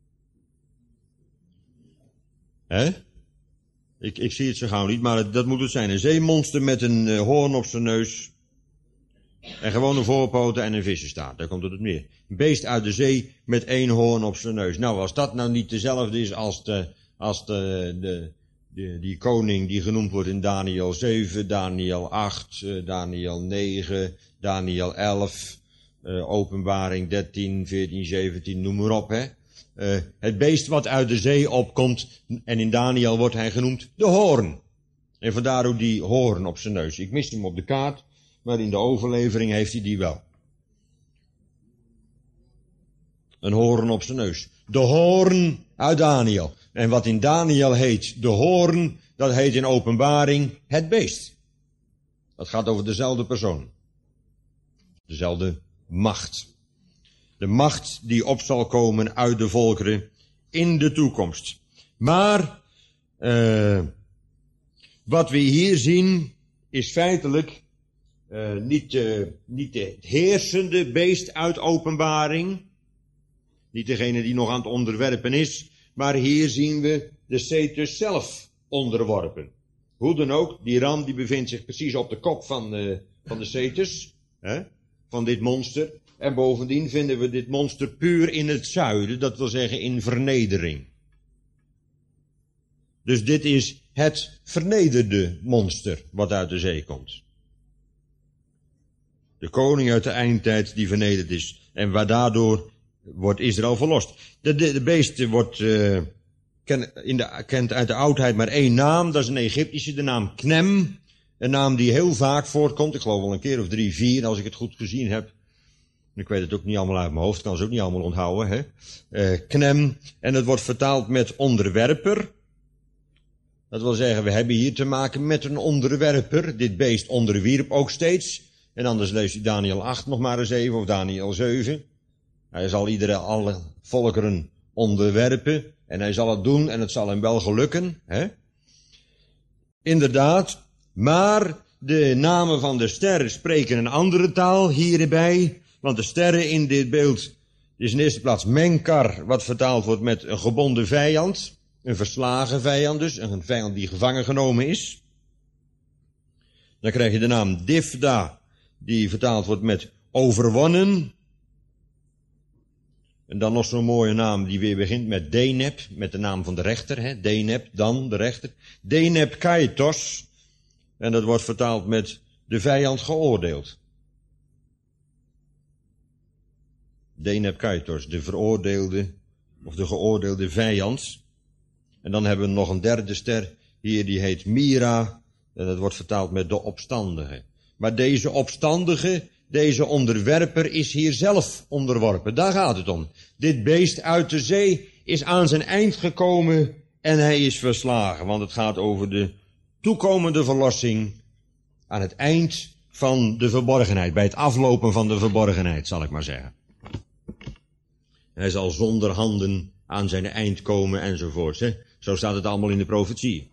Hè? Ik zie het zo gauw niet, maar dat moet het zijn. Een zeemonster met een hoorn op zijn neus. En gewoon een voorpoten en een vissenstaart. Daar komt het op neer. Een beest uit de zee met 1 hoorn op zijn neus. Nou, als dat nou niet dezelfde is als die koning die genoemd wordt in Daniel 7, Daniel 8, Daniel 9, Daniel 11, Openbaring 13, 14, 17, noem maar op, hè. Het beest wat uit de zee opkomt, en in Daniel wordt hij genoemd de hoorn. En vandaar ook die hoorn op zijn neus. Ik miste hem op de kaart, maar in de overlevering heeft hij die wel. Een hoorn op zijn neus. De hoorn uit Daniel. En wat in Daniel heet de hoorn, dat heet in Openbaring het beest. Dat gaat over dezelfde persoon. Dezelfde macht. De macht die op zal komen uit de volkeren in de toekomst. Maar wat we hier zien is feitelijk niet het heersende beest uit Openbaring. Niet degene die nog aan het onderwerpen is. Maar hier zien we de Cetus zelf onderworpen. Hoe dan ook, die ram die bevindt zich precies op de kop van de Cetus. Van dit monster. En bovendien vinden we dit monster puur in het zuiden. Dat wil zeggen in vernedering. Dus dit is het vernederde monster wat uit de zee komt. De koning uit de eindtijd die vernederd is. En waar daardoor wordt Israël verlost. De beest wordt kent uit de oudheid maar 1 naam. Dat is een Egyptische, de naam Knem. Een naam die heel vaak voortkomt. Ik geloof wel een keer of 3, 4 als ik het goed gezien heb. Ik weet het ook niet allemaal uit mijn hoofd. Kan ze ook niet allemaal onthouden. Hè? Knem. En het wordt vertaald met onderwerper. Dat wil zeggen, we hebben hier te maken met een onderwerper. Dit beest onderwierp ook steeds. En anders leest u Daniel 8 nog maar eens even. Of Daniel 7. Hij zal alle volkeren onderwerpen. En hij zal het doen en het zal hem wel gelukken. Hè? Inderdaad. Maar de namen van de sterren spreken een andere taal hierbij. Want de sterren in dit beeld is in de eerste plaats Menkar. Wat vertaald wordt met een gebonden vijand. Een verslagen vijand dus. Een vijand die gevangen genomen is. Dan krijg je de naam Difda. Die vertaald wordt met overwonnen. En dan nog zo'n mooie naam die weer begint met Deneb, met de naam van de rechter, hè? Deneb, dan de rechter. Deneb Kaitos. En dat wordt vertaald met de vijand geoordeeld. Deneb Kaitos, de veroordeelde, of de geoordeelde vijand. En dan hebben we nog een derde ster, hier die heet Mira. En dat wordt vertaald met de opstandige. Maar deze opstandige, deze onderwerper is hier zelf onderworpen. Daar gaat het om. Dit beest uit de zee is aan zijn eind gekomen en hij is verslagen. Want het gaat over de toekomende verlossing aan het eind van de verborgenheid. Bij het aflopen van de verborgenheid, zal ik maar zeggen. Hij zal zonder handen aan zijn eind komen enzovoorts. Hè? Zo staat het allemaal in de profetie.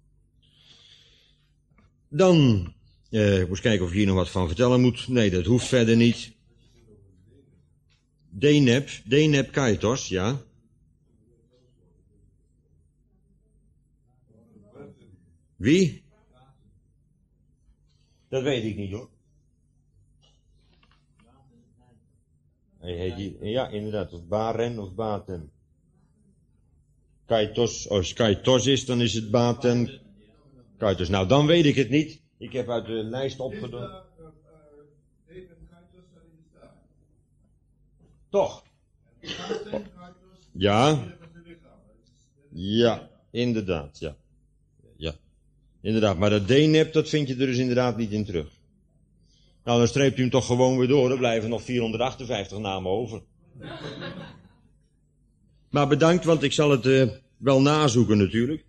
Dan... ik moest kijken of ik hier nog wat van vertellen moet. Nee, dat hoeft verder niet. Deneb Kaitos, ja. Wie? Dat weet ik niet hoor. Ja, inderdaad, of Baren of Baten. Kaitos, als Kaitos is, dan is het Baten. Kaitos, nou dan weet ik het niet. Ik heb uit de lijst opgedaan. Toch? Ja. Ja, inderdaad, ja. Ja, inderdaad. Maar dat DNEP, dat vind je er dus inderdaad niet in terug. Nou, dan streept u hem toch gewoon weer door. Er blijven nog 458 namen over. Maar bedankt, want ik zal het wel nazoeken natuurlijk.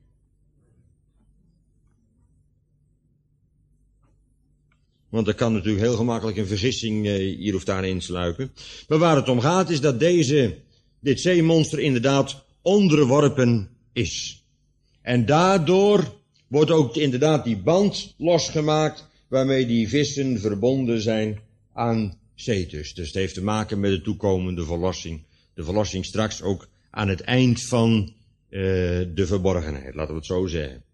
Want er kan natuurlijk heel gemakkelijk een vergissing hier of daar insluipen. Maar waar het om gaat is dat dit zeemonster inderdaad onderworpen is. En daardoor wordt ook inderdaad die band losgemaakt waarmee die vissen verbonden zijn aan Cetus. Dus het heeft te maken met de toekomende verlossing. De verlossing straks ook aan het eind van de verborgenheid, laten we het zo zeggen.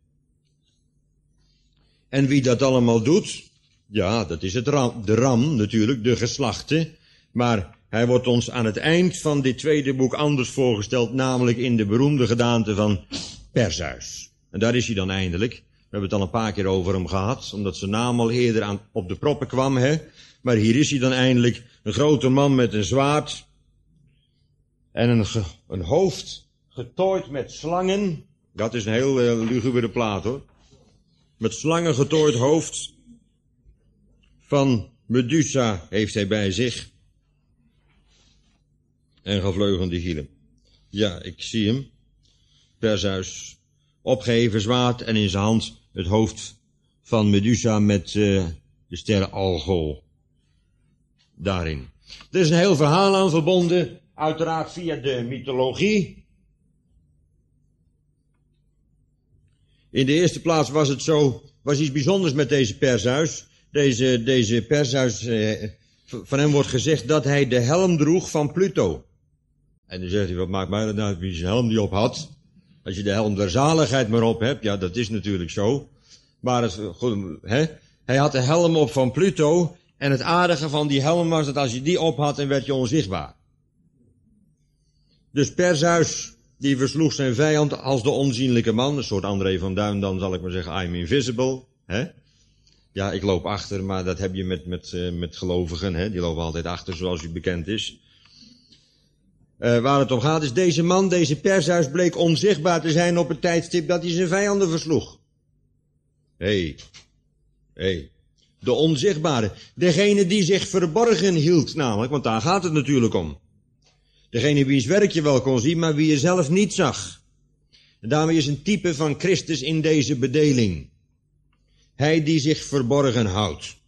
En wie dat allemaal doet, ja, dat is de ram natuurlijk, de geslachten. Maar hij wordt ons aan het eind van dit tweede boek anders voorgesteld, namelijk in de beroemde gedaante van Perseus. En daar is hij dan eindelijk. We hebben het al een paar keer over hem gehad, omdat zijn naam al eerder op de proppen kwam, hè. Maar hier is hij dan eindelijk, een grote man met een zwaard en een hoofd getooid met slangen. Dat is een heel lugubere plaat, hoor. Met slangen getooid hoofd van Medusa heeft hij bij zich. En gevleugelde hielen. Ja, ik zie hem. Perseus, opgeheven zwaard en in zijn hand het hoofd van Medusa met de ster Algol. Daarin. Er is een heel verhaal aan verbonden, uiteraard via de mythologie. In de eerste plaats was iets bijzonders met deze Perseus. Deze Perseus, van hem wordt gezegd dat hij de helm droeg van Pluto. En dan zegt hij, wat maakt mij dat nou wie zijn helm die op had? Als je de helm der zaligheid maar op hebt, ja, dat is natuurlijk zo. Maar hij had de helm op van Pluto. En het aardige van die helm was dat als je die op had, dan werd je onzichtbaar. Dus Perseus, die versloeg zijn vijand als de onzienlijke man. Een soort André van Duin, dan zal ik maar zeggen, I'm invisible. Hè? Ja, ik loop achter, maar dat heb je met gelovigen. Hè? Die lopen altijd achter, zoals u bekend is. Waar het om gaat is, deze man, deze Perseus, bleek onzichtbaar te zijn op het tijdstip dat hij zijn vijanden versloeg. Hé. De onzichtbare. Degene die zich verborgen hield namelijk, want daar gaat het natuurlijk om. Degene wiens werk je wel kon zien, maar wie je zelf niet zag. En daarmee is een type van Christus in deze bedeling. Hij die zich verborgen houdt. Het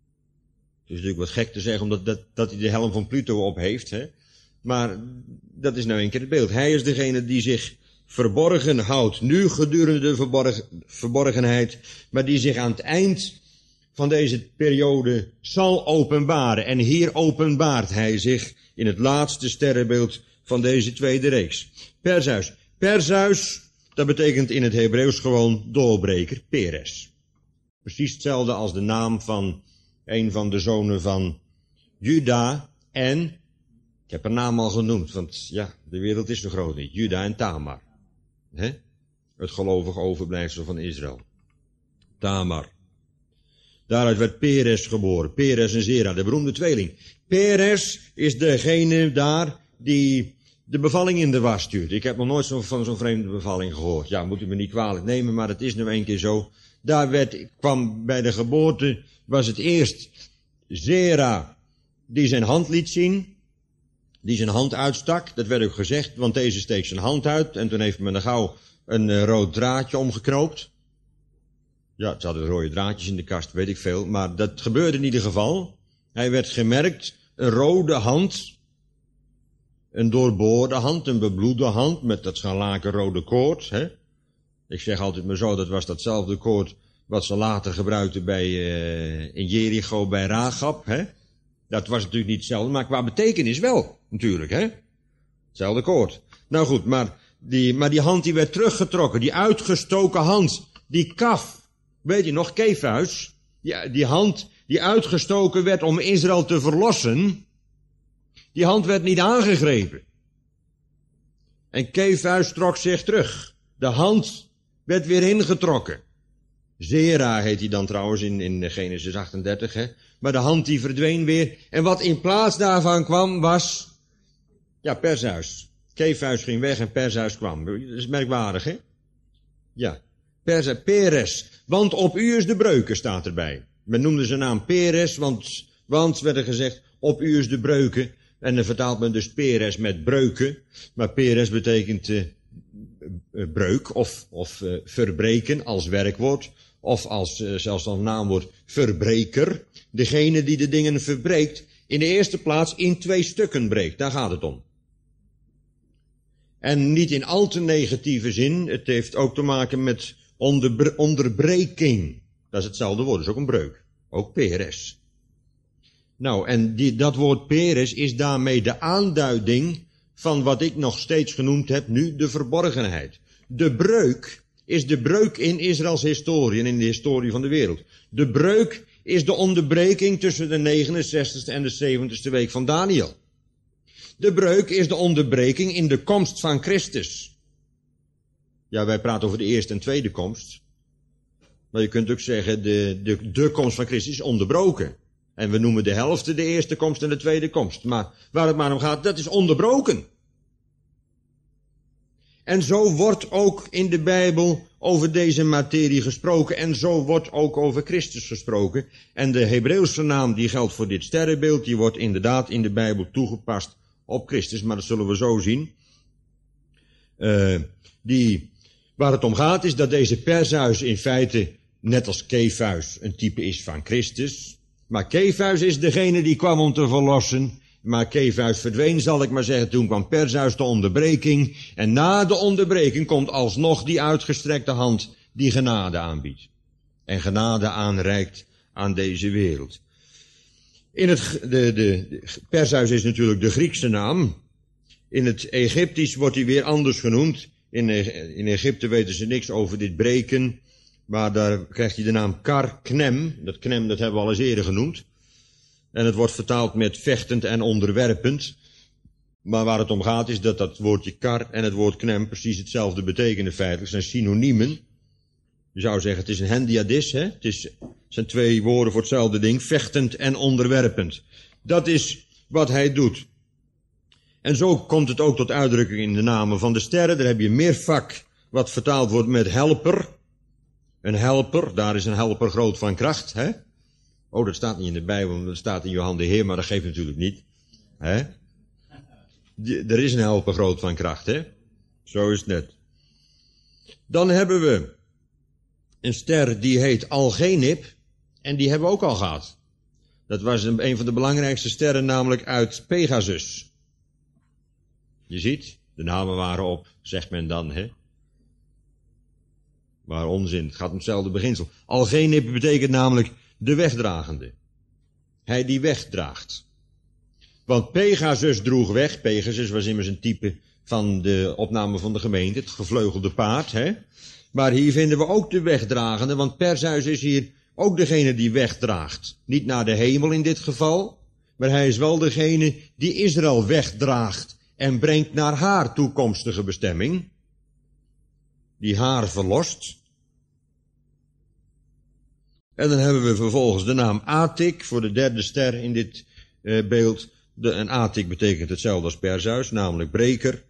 is natuurlijk wat gek te zeggen, omdat dat hij de helm van Pluto op heeft, hè. Maar dat is nou een keer het beeld. Hij is degene die zich verborgen houdt. Nu gedurende de verborgenheid. Maar die zich aan het eind van deze periode zal openbaren. En hier openbaart hij zich in het laatste sterrenbeeld van deze tweede reeks. Perseus. Perseus, dat betekent in het Hebreeuws gewoon doorbreker. Peres. Precies hetzelfde als de naam van een van de zonen van Juda en... Ik heb haar naam al genoemd, want ja, de wereld is zo groot niet. Juda en Tamar. Hè? Het gelovige overblijfsel van Israël. Tamar. Daaruit werd Peres geboren. Peres en Zera, de beroemde tweeling. Peres is degene daar die de bevalling in de was stuurt. Ik heb nog nooit van zo'n vreemde bevalling gehoord. Ja, moet u me niet kwalijk nemen, maar het is nu een keer zo. Kwam bij de geboorte, was het eerst Zera die zijn hand liet zien. Die zijn hand uitstak, dat werd ook gezegd, want deze steekt zijn hand uit. En toen heeft men er gauw een rood draadje omgeknoopt. Ja, het hadden rode draadjes in de kast, weet ik veel. Maar dat gebeurde in ieder geval. Hij werd gemerkt, een rode hand. Een doorboorde hand, een bebloede hand met dat scharlakenrode koord. Hè? Ik zeg altijd maar zo, dat was datzelfde koord wat ze later gebruikten in Jericho bij Rahab. Hè? Dat was natuurlijk niet hetzelfde, maar qua betekenis wel, natuurlijk, hè. Hetzelfde koord. Nou goed, maar die hand die werd teruggetrokken, die uitgestoken hand, die kaf, weet je nog, Kephas, die hand die uitgestoken werd om Israël te verlossen, die hand werd niet aangegrepen. En Kephas trok zich terug. De hand werd weer ingetrokken. Zera heet hij dan trouwens in Genesis 38, hè. Maar de hand die verdween weer. En wat in plaats daarvan kwam was Ja, Perseus. Keefhuis ging weg en Perseus kwam. Dat is merkwaardig, hè? Ja. Peres. Want op u is de breuken, staat erbij. Men noemde zijn naam Peres, want werd er gezegd, op u is de breuken. En dan vertaalt men dus Peres met breuken. Maar Peres betekent breuk of verbreken als werkwoord. Of zelfs als naamwoord verbreker. Degene die de dingen verbreekt. In de eerste plaats in 2 stukken breekt. Daar gaat het om. En niet in al te negatieve zin. Het heeft ook te maken met onderbreking. Dat is hetzelfde woord. Dat is ook een breuk. Ook Peres. Nou, en dat woord Peres is daarmee de aanduiding van wat ik nog steeds genoemd heb nu, de verborgenheid. De breuk is de breuk in Israëls historie en in de historie van de wereld. De breuk is de onderbreking tussen de 69ste en de 70ste week van Daniel. De breuk is de onderbreking in de komst van Christus. Ja, wij praten over de eerste en tweede komst. Maar je kunt ook zeggen, de komst van Christus is onderbroken. En we noemen de helft de eerste komst en de tweede komst. Maar waar het maar om gaat, dat is onderbroken. En zo wordt ook in de Bijbel over deze materie gesproken. En zo wordt ook over Christus gesproken. En de Hebreeuwse naam die geldt voor dit sterrenbeeld, die wordt inderdaad in de Bijbel toegepast op Christus. Maar dat zullen we zo zien. Waar het om gaat is dat deze Perseus in feite, net als Keefhuis, een type is van Christus. Maar Keefhuis is degene die kwam om te verlossen. Maar Keefhuis verdween, zal ik maar zeggen. Toen kwam Perseus de onderbreking. En na de onderbreking komt alsnog die uitgestrekte hand die genade aanbiedt. En genade aanreikt aan deze wereld. Perseus is natuurlijk de Griekse naam. In het Egyptisch wordt hij weer anders genoemd. In Egypte weten ze niks over dit breken. Maar daar krijgt hij de naam Kar Knem. Dat Knem, dat hebben we al eens eerder genoemd. En het wordt vertaald met vechtend en onderwerpend. Maar waar het om gaat is dat dat woordje kar en het woord knem precies hetzelfde betekenen feitelijk. Het zijn synoniemen. Je zou zeggen, het is een hendiadis, hè? Het zijn 2 woorden voor hetzelfde ding. Vechtend en onderwerpend. Dat is wat hij doet. En zo komt het ook tot uitdrukking in de namen van de sterren. Daar heb je meervak wat vertaald wordt met helper. Een helper, daar is een helper groot van kracht, hè? Oh, dat staat niet in de Bijbel, dat staat in Johan de Heer, maar dat geeft natuurlijk niet. Hè? Er is een helper groot van kracht, hè? Zo is het net. Dan hebben we een ster die heet Algenib, en die hebben we ook al gehad. Dat was een van de belangrijkste sterren, namelijk uit Pegasus. Je ziet, de namen waren op, zegt men dan, hè? Maar onzin, het gaat om hetzelfde beginsel. Algenib betekent namelijk de wegdragende. Hij die wegdraagt. Want Pegasus droeg weg. Pegasus was immers een type van de opname van de gemeente. Het gevleugelde paard, hè. Maar hier vinden we ook de wegdragende. Want Perseus is hier ook degene die wegdraagt. Niet naar de hemel in dit geval. Maar hij is wel degene die Israël wegdraagt. En brengt naar haar toekomstige bestemming. Die haar verlost. En dan hebben we vervolgens de naam Atik voor de derde ster in dit beeld. En Atik betekent hetzelfde als Perseus, namelijk breker.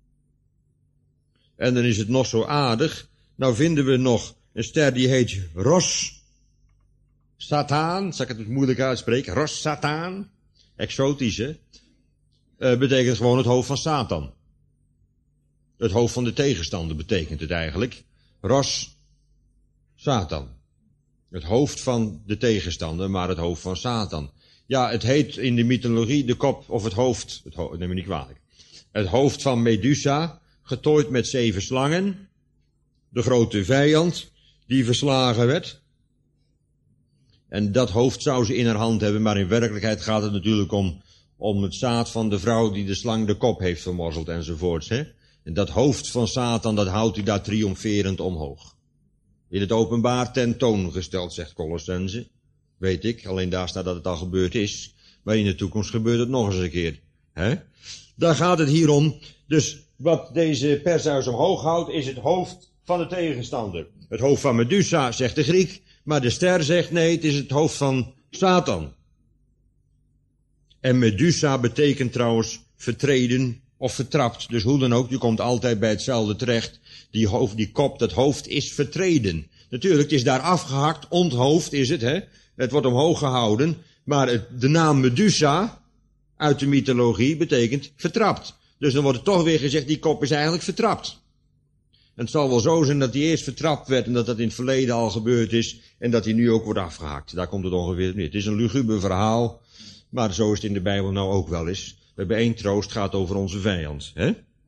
En dan is het nog zo aardig. Nou vinden we nog een ster die heet Ros Satan. Zal ik het moeilijk uitspreken? Ros Satan. Exotisch, hè? Betekent gewoon het hoofd van Satan. Het hoofd van de tegenstander betekent het eigenlijk. Ros Satan. Het hoofd van de tegenstander, maar het hoofd van Satan. Ja, het heet in de mythologie de kop of het hoofd. Neem me niet kwalijk. Het hoofd van Medusa, getooid met 7 slangen. De grote vijand, die verslagen werd. En dat hoofd zou ze in haar hand hebben, maar in werkelijkheid gaat het natuurlijk om het zaad van de vrouw die de slang de kop heeft vermorzeld enzovoorts. Hè? En dat hoofd van Satan, dat houdt hij daar triomferend omhoog. In het openbaar tentoongesteld, zegt Colossense. Weet ik, alleen daar staat dat het al gebeurd is. Maar in de toekomst gebeurt het nog eens een keer. Hè? Daar gaat het hier om. Dus wat deze Perseus omhoog houdt, is het hoofd van de tegenstander. Het hoofd van Medusa, zegt de Griek. Maar de ster zegt nee, het is het hoofd van Satan. En Medusa betekent trouwens vertreden of vertrapt. Dus hoe dan ook, je komt altijd bij hetzelfde terecht. Die kop, dat hoofd is vertreden. Natuurlijk, het is daar afgehakt, onthoofd is het, hè. Het wordt omhoog gehouden, maar de naam Medusa uit de mythologie betekent vertrapt. Dus dan wordt het toch weer gezegd, die kop is eigenlijk vertrapt. En het zal wel zo zijn dat die eerst vertrapt werd en dat dat in het verleden al gebeurd is en dat die nu ook wordt afgehakt. Daar komt het ongeveer op neer. Het is een luguber verhaal, maar zo is het in de Bijbel nou ook wel eens. We hebben één troost, het gaat over onze vijand, hè.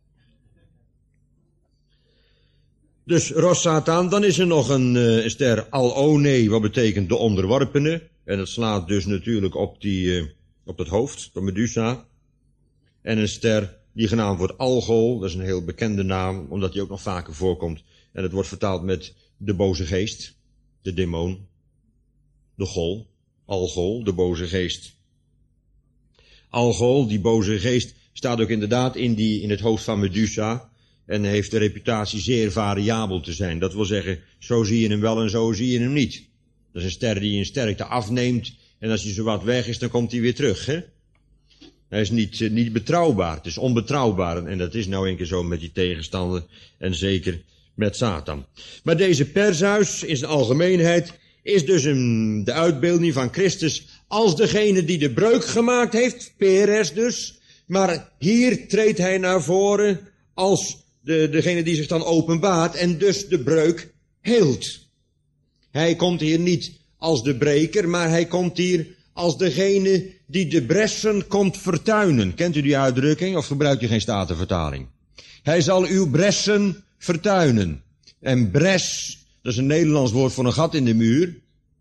Dus Ros Satan, dan is er nog een ster Al-One, wat betekent de onderworpene. En dat slaat dus natuurlijk op dat hoofd van Medusa. En een ster die genaamd wordt Algol, dat is een heel bekende naam, omdat die ook nog vaker voorkomt. En het wordt vertaald met de boze geest, de demon, de gol, Algol, de boze geest. Algol, die boze geest, staat ook inderdaad in het hoofd van Medusa. En heeft de reputatie zeer variabel te zijn. Dat wil zeggen, zo zie je hem wel en zo zie je hem niet. Dat is een ster die in sterkte afneemt. En als hij zo wat weg is, dan komt hij weer terug, hè. Hij is niet betrouwbaar. Het is onbetrouwbaar. En dat is nou een keer zo met die tegenstander. En zeker met Satan. Maar deze Perseus in zijn algemeenheid is dus de uitbeelding van Christus als degene die de breuk gemaakt heeft. Peres dus. Maar hier treedt hij naar voren als degene die zich dan openbaart en dus de breuk heelt. Hij komt hier niet als de breker, maar hij komt hier als degene die de bressen komt vertuinen. Kent u die uitdrukking of gebruikt u geen Statenvertaling? Hij zal uw bressen vertuinen. En bres, dat is een Nederlands woord voor een gat in de muur.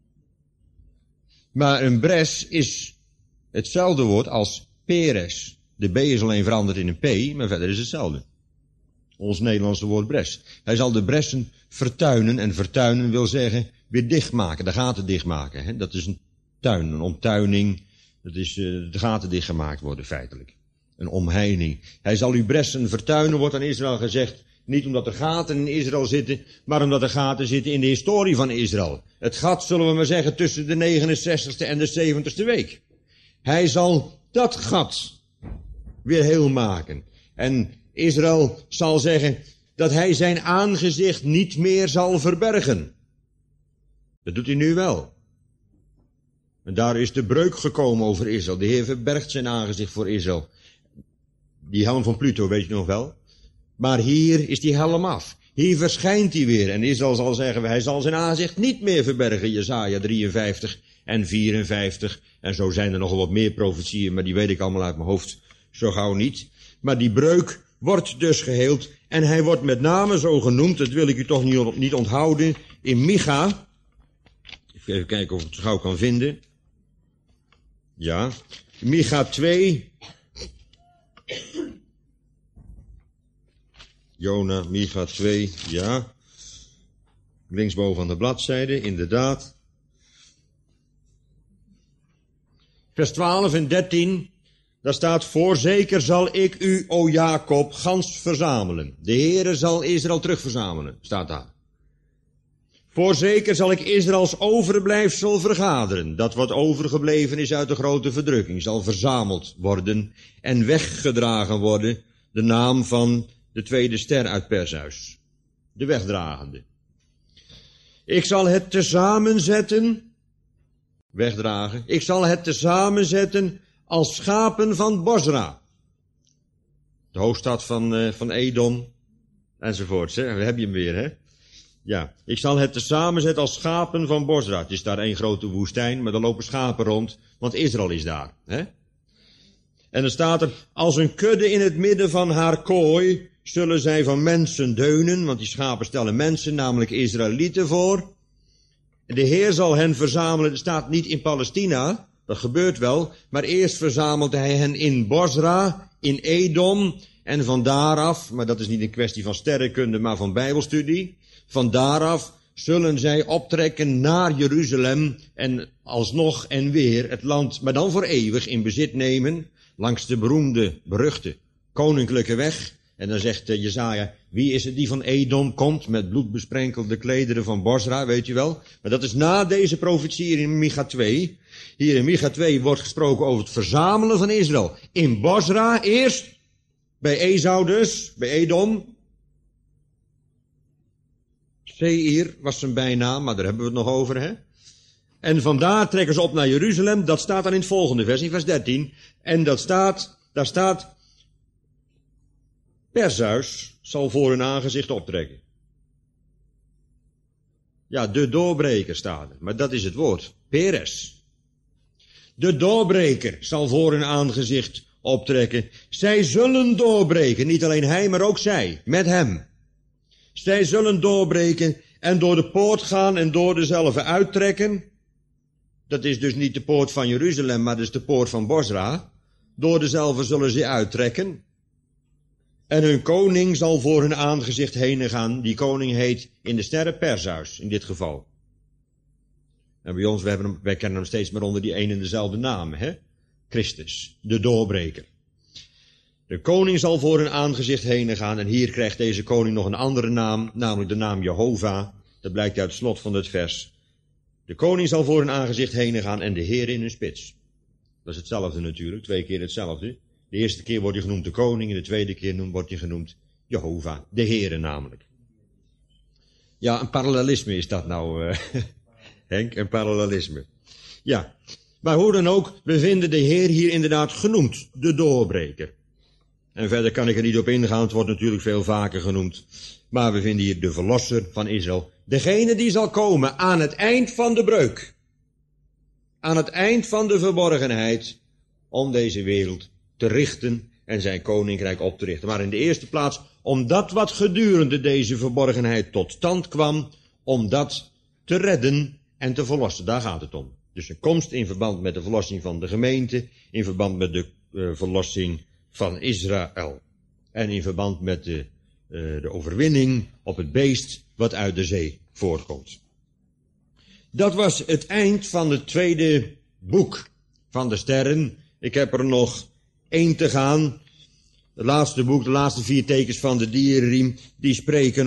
Maar een bres is hetzelfde woord als peres. De B is alleen veranderd in een P, maar verder is hetzelfde. Ons Nederlandse woord bres. Hij zal de bressen vertuinen. En vertuinen wil zeggen weer dichtmaken. De gaten dichtmaken. Hè? Dat is een tuin, een omtuining. Dat is de gaten dichtgemaakt worden feitelijk. Een omheining. Hij zal uw bressen vertuinen, wordt aan Israël gezegd. Niet omdat er gaten in Israël zitten, maar omdat er gaten zitten in de historie van Israël. Het gat, zullen we maar zeggen, tussen de 69ste en de 70ste week. Hij zal dat gat weer heel maken. En Israël zal zeggen dat hij zijn aangezicht niet meer zal verbergen. Dat doet hij nu wel. En daar is de breuk gekomen over Israël. De Heer verbergt zijn aangezicht voor Israël. Die helm van Pluto, weet je nog wel. Maar hier is die helm af. Hier verschijnt hij weer. En Israël zal zeggen, hij zal zijn aangezicht niet meer verbergen. Jesaja 53 en 54. En zo zijn er nog wel wat meer profetieën, maar die weet ik allemaal uit mijn hoofd zo gauw niet. Maar die breuk wordt dus geheeld. En hij wordt met name zo genoemd, dat wil ik u toch niet onthouden, in Micha. Even kijken of ik het gauw kan vinden. Ja, Micha 2. Jona, Micha 2, ja. Linksboven aan de bladzijde, inderdaad. Vers 12 en 13, daar staat, voorzeker zal ik u, o Jacob, gans verzamelen. De Heere zal Israël terugverzamelen, staat daar. Voorzeker zal ik Israëls overblijfsel vergaderen. Dat wat overgebleven is uit de grote verdrukking zal verzameld worden en weggedragen worden. De naam van de tweede ster uit Perseus. De wegdragende. Ik zal het tezamen zetten. Wegdragen. Ik zal het tezamen zetten als schapen van Bosra. De hoofdstad van Edom. Enzovoorts. Hè. We hebben je hem weer, hè. Ja, ik zal het tezamen zetten als schapen van Bosra. Het is daar één grote woestijn, maar er lopen schapen rond, want Israël is daar. Hè? En dan staat er, als een kudde in het midden van haar kooi, zullen zij van mensen deunen, want die schapen stellen mensen, namelijk Israëlieten voor. En de Heer zal hen verzamelen, het staat niet in Palestina, dat gebeurt wel, maar eerst verzamelt hij hen in Bosra, in Edom, en van daaraf, maar dat is niet een kwestie van sterrenkunde, maar van bijbelstudie, van daaraf zullen zij optrekken naar Jeruzalem en alsnog en weer het land, maar dan voor eeuwig in bezit nemen, langs de beroemde, beruchte koninklijke weg. En dan zegt Jesaja, wie is het die van Edom komt met bloedbesprenkelde klederen van Bosra, weet je wel. Maar dat is na deze profetie hier in Micha 2. Hier in Micha 2 wordt gesproken over het verzamelen van Israël. In Bosra eerst, Bij Esau dus, bij Edom. Seir was zijn bijnaam, maar daar hebben we het nog over, hè. En vandaar trekken ze op naar Jeruzalem. Dat staat dan in het volgende vers, in vers 13. En daar staat, Perseus zal voor hun aangezicht optrekken. Ja, de doorbreker staat er, maar dat is het woord. Peres. De doorbreker zal voor hun aangezicht optrekken. Zij zullen doorbreken, niet alleen hij, maar ook zij, met hem. Zij zullen doorbreken en door de poort gaan en door dezelfde uittrekken. Dat is dus niet de poort van Jeruzalem, maar dat is de poort van Bosra. Door dezelfde zullen ze uittrekken. En hun koning zal voor hun aangezicht heen gaan. Die koning heet in de sterren Perseus, in dit geval. En bij ons, wij kennen hem steeds maar onder die een en dezelfde naam, hè? Christus, de doorbreker. De koning zal voor hun aangezicht heen gaan. En hier krijgt deze koning nog een andere naam, namelijk de naam Jehovah. Dat blijkt uit het slot van het vers. De koning zal voor hun aangezicht heen gaan en de Heer in hun spits. Dat is hetzelfde natuurlijk, 2 keer hetzelfde. De eerste keer wordt hij genoemd de koning en de tweede keer wordt hij genoemd Jehovah, de Heere namelijk. Ja, een parallelisme is dat nou, Henk, een parallelisme. Ja, maar hoe dan ook, we vinden de Heer hier inderdaad genoemd, de doorbreker. En verder kan ik er niet op ingaan, het wordt natuurlijk veel vaker genoemd. Maar we vinden hier de verlosser van Israël. Degene die zal komen aan het eind van de breuk. Aan het eind van de verborgenheid. Om deze wereld te richten en zijn koninkrijk op te richten. Maar in de eerste plaats, om dat wat gedurende deze verborgenheid tot stand kwam, om dat te redden en te verlossen. Daar gaat het om. Dus een komst in verband met de verlossing van de gemeente, in verband met de verlossing van Israël. En in verband met de overwinning op het beest wat uit de zee voortkomt. Dat was het eind van het tweede boek van de sterren. Ik heb er nog 1 te gaan. Het laatste boek, de laatste 4 tekens van de dierenriem, die spreken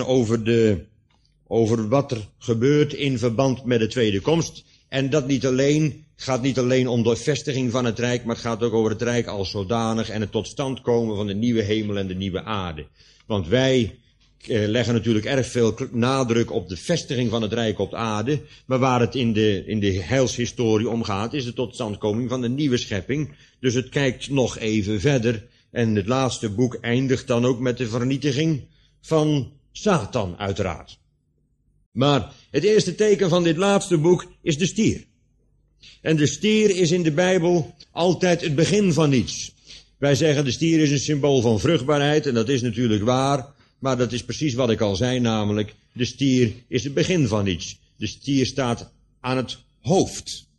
over wat er gebeurt in verband met de tweede komst. En dat gaat niet alleen om de vestiging van het rijk, maar het gaat ook over het rijk als zodanig en het tot stand komen van de nieuwe hemel en de nieuwe aarde. Want wij leggen natuurlijk erg veel nadruk op de vestiging van het rijk op de aarde, maar waar het in de heilshistorie om gaat, is de totstandkoming van de nieuwe schepping. Dus het kijkt nog even verder en het laatste boek eindigt dan ook met de vernietiging van Satan uiteraard. Maar het eerste teken van dit laatste boek is de stier. En de stier is in de Bijbel altijd het begin van iets. Wij zeggen de stier is een symbool van vruchtbaarheid en dat is natuurlijk waar. Maar dat is precies wat ik al zei, namelijk de stier is het begin van iets. De stier staat aan het hoofd.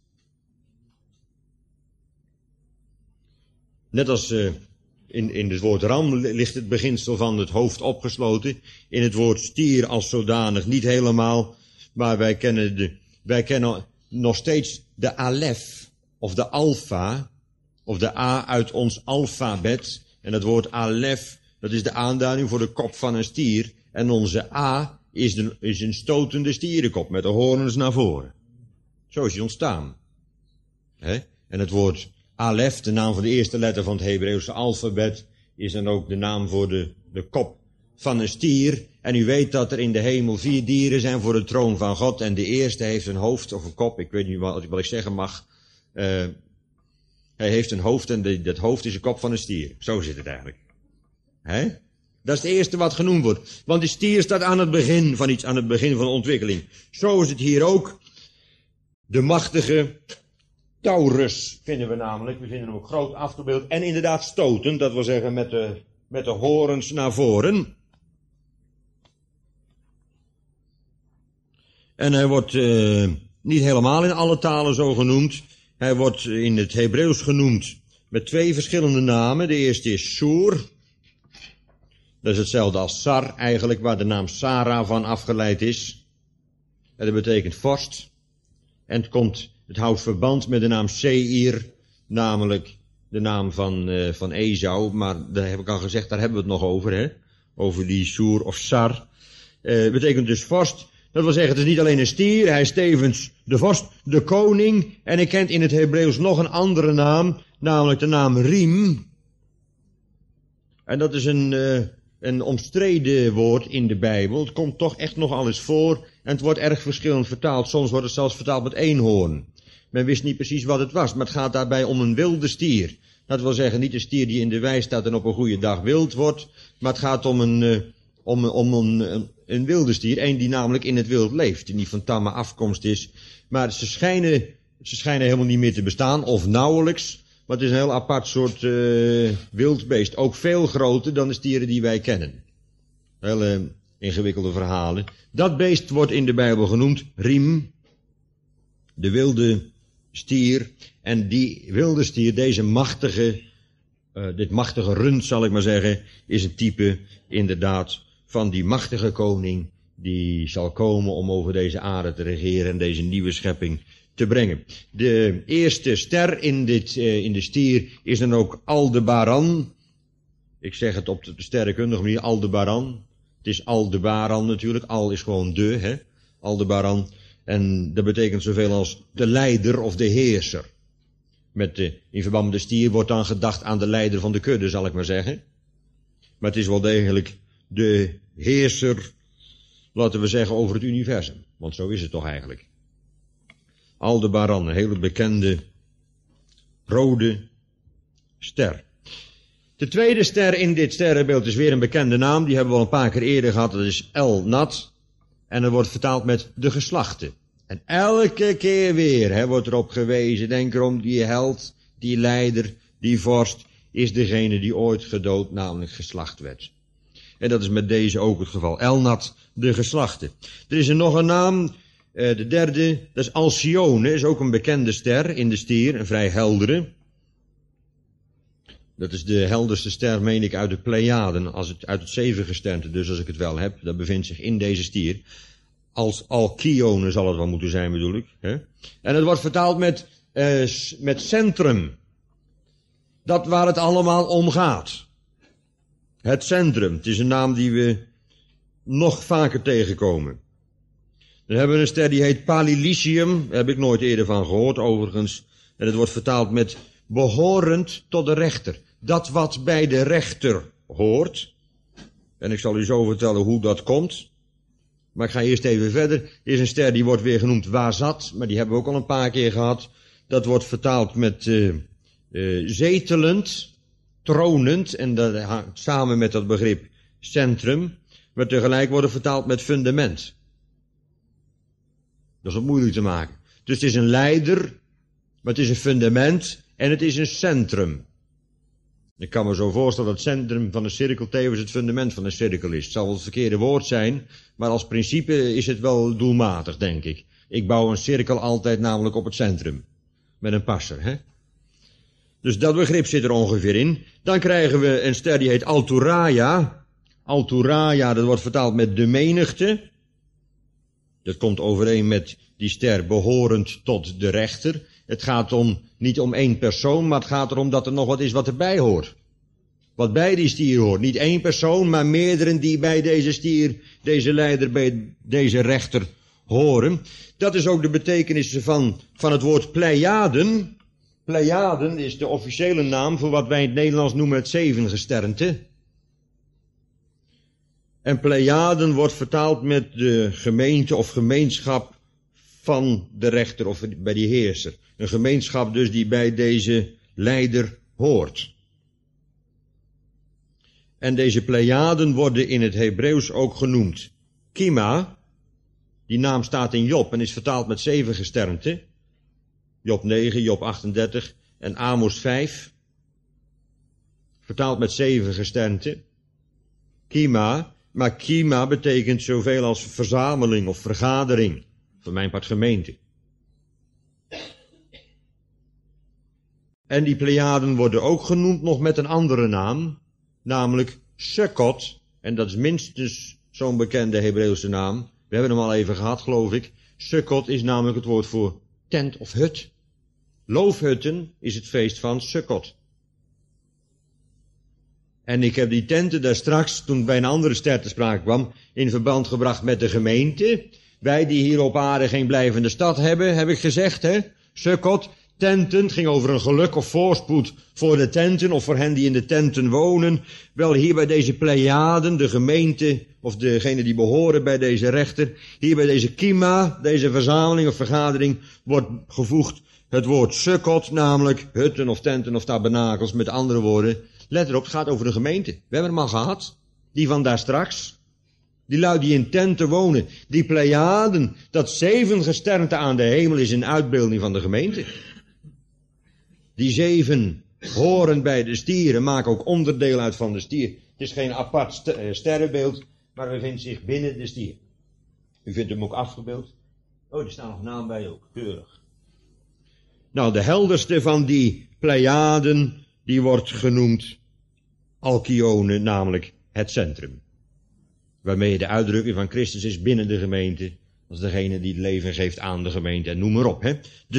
Net als in het woord ram ligt het beginsel van het hoofd opgesloten. In het woord stier als zodanig niet helemaal. Maar wij kennen nog steeds de alef of de alfa of de A uit ons alfabet. En het woord alef, dat is de aanduiding voor de kop van een stier. En onze A is een stotende stierenkop met de hoorns naar voren. Zo is hij ontstaan. En het woord alef, de naam van de eerste letter van het Hebreeuwse alfabet, is dan ook de naam voor de kop van een stier. En u weet dat er in de hemel 4 dieren zijn voor de troon van God. En de eerste heeft een hoofd of een kop, ik weet niet wat ik zeggen mag. Hij heeft een hoofd en dat hoofd is een kop van een stier. Zo zit het eigenlijk. Dat is het eerste wat genoemd wordt. Want de stier staat aan het begin van iets, aan het begin van de ontwikkeling. Zo is het hier ook. De machtige Taurus vinden we namelijk. We vinden hem ook groot afgebeeld. En inderdaad stotend, dat wil zeggen met de horens naar voren. En hij wordt niet helemaal in alle talen zo genoemd. Hij wordt in het Hebreeuws genoemd met 2 verschillende namen. De eerste is Sur. Dat is hetzelfde als Sar eigenlijk, waar de naam Sarah van afgeleid is. En dat betekent vorst. En het houdt verband met de naam Seir, namelijk de naam van Esau. Maar daar heb ik al gezegd, daar hebben we het nog over, over die Sur of Sar. Betekent dus vorst. Dat wil zeggen, het is niet alleen een stier, hij is tevens de vorst, de koning. En hij kent in het Hebreeuws nog een andere naam, namelijk de naam Riem. En dat is een omstreden woord in de Bijbel. Het komt toch echt nogal eens voor. En het wordt erg verschillend vertaald. Soms wordt het zelfs vertaald met eenhoorn. Men wist niet precies wat het was. Maar het gaat daarbij om een wilde stier. Dat wil zeggen niet een stier die in de wei staat en op een goede dag wild wordt. Maar het gaat om een wilde stier. Een die namelijk in het wild leeft. Die niet van tamme afkomst is. Maar ze schijnen helemaal niet meer te bestaan. Of nauwelijks. Maar het is een heel apart soort wildbeest. Ook veel groter dan de stieren die wij kennen. Hele ingewikkelde verhalen. Dat beest wordt in de Bijbel genoemd Riem. De wilde stier. En die wilde stier, dit machtige rund zal ik maar zeggen, is een type inderdaad van die machtige koning die zal komen om over deze aarde te regeren en deze nieuwe schepping te brengen. De eerste ster in de stier is dan ook Aldebaran. Ik zeg het op de sterrenkundige manier, Aldebaran. Het is Aldebaran natuurlijk, Al is gewoon hè, Aldebaran. En dat betekent zoveel als de leider of de heerser. In verband met de stier wordt dan gedacht aan de leider van de kudde, zal ik maar zeggen. Maar het is wel degelijk de heerser, laten we zeggen, over het universum. Want zo is het toch eigenlijk. Aldebaran, een hele bekende rode ster. De tweede ster in dit sterrenbeeld is weer een bekende naam. Die hebben we al een paar keer eerder gehad. Dat is El Nat. En dat wordt vertaald met de geslachten. En elke keer weer wordt erop gewezen. Denk erom, die held, die leider, die vorst is degene die ooit gedood, namelijk geslacht werd. En dat is met deze ook het geval. El Nat, de geslachten. Er is er nog een naam. De derde, dat is Alcyone, is ook een bekende ster in de stier, een vrij heldere. Dat is de helderste ster, meen ik, uit de Pleiaden, uit het zevengesternte, dus als ik het wel heb. Dat bevindt zich in deze stier. Als Alcyone zal het wel moeten zijn, bedoel ik. Hè? En het wordt vertaald met centrum. Dat waar het allemaal om gaat. Het centrum, het is een naam die we nog vaker tegenkomen. Dan hebben we een ster die heet Palilicium. Daar heb ik nooit eerder van gehoord overigens. En het wordt vertaald met behorend tot de rechter. Dat wat bij de rechter hoort. En ik zal u zo vertellen hoe dat komt. Maar ik ga eerst even verder. Er is een ster die wordt weer genoemd Wazat. Maar die hebben we ook al een paar keer gehad. Dat wordt vertaald met zetelend, tronend. En dat hangt samen met dat begrip centrum. Maar tegelijk wordt het vertaald met fundament. Dat is wat moeilijk te maken. Dus het is een leider, maar het is een fundament en het is een centrum. Ik kan me zo voorstellen dat het centrum van een cirkel tevens het fundament van een cirkel is. Het zal wel het verkeerde woord zijn, maar als principe is het wel doelmatig, denk ik. Ik bouw een cirkel altijd namelijk op het centrum. Met een passer, hè. Dus dat begrip zit er ongeveer in. Dan krijgen we een ster die heet Alturaya. Alturaya, dat wordt vertaald met de menigte. Dat komt overeen met die ster behorend tot de rechter. Het gaat niet om één persoon, maar het gaat erom dat er nog wat is wat erbij hoort. Wat bij die stier hoort. Niet één persoon, maar meerdere die bij deze stier, deze leider, bij deze rechter horen. Dat is ook de betekenis van het woord Pleiaden. Pleiaden is de officiële naam voor wat wij in het Nederlands noemen het zevengesternte. En Pleiaden wordt vertaald met de gemeente of gemeenschap van de rechter of bij die heerser. Een gemeenschap dus die bij deze leider hoort. En deze Pleiaden worden in het Hebreeuws ook genoemd Kima. Die naam staat in Job en is vertaald met zevengesternte. Job 9, Job 38 en Amos 5. Vertaald met zevengesternte. Kima. Maar Kima betekent zoveel als verzameling of vergadering. Voor mijn part gemeente. En die Pleiaden worden ook genoemd nog met een andere naam. Namelijk Sukkot. En dat is minstens zo'n bekende Hebreeuwse naam. We hebben hem al even gehad, geloof ik. Sukkot is namelijk het woord voor tent of hut. Loofhutten is het feest van Sukkot. En ik heb die tenten daar straks, toen bij een andere ster te sprake kwam, in verband gebracht met de gemeente. Wij die hier op aarde geen blijvende stad hebben, heb ik gezegd, hè. Sukkot, tenten. Het ging over een geluk of voorspoed voor de tenten of voor hen die in de tenten wonen. Wel, hier bij deze Pleiaden, de gemeente of degene die behoren bij deze rechter, hier bij deze kima, deze verzameling of vergadering, wordt gevoegd het woord sukkot, namelijk hutten of tenten of tabernakels. Met andere woorden, let erop, het gaat over de gemeente. We hebben hem al gehad, die van daar straks. Die lui die in tenten wonen, die Pleiaden, dat 7 gesternte aan de hemel is een uitbeelding van de gemeente. Die 7 horen bij de stier en maken ook onderdeel uit van de stier. Het is geen apart sterrenbeeld, maar bevindt zich binnen de stier. U vindt hem ook afgebeeld. Oh, er staat nog naam bij ook, keurig. Nou, de helderste van die Pleiaden, die wordt genoemd Alkyone, namelijk het centrum. Waarmee de uitdrukking van Christus is binnen de gemeente, als degene die het leven geeft aan de gemeente, en noem maar op, hè.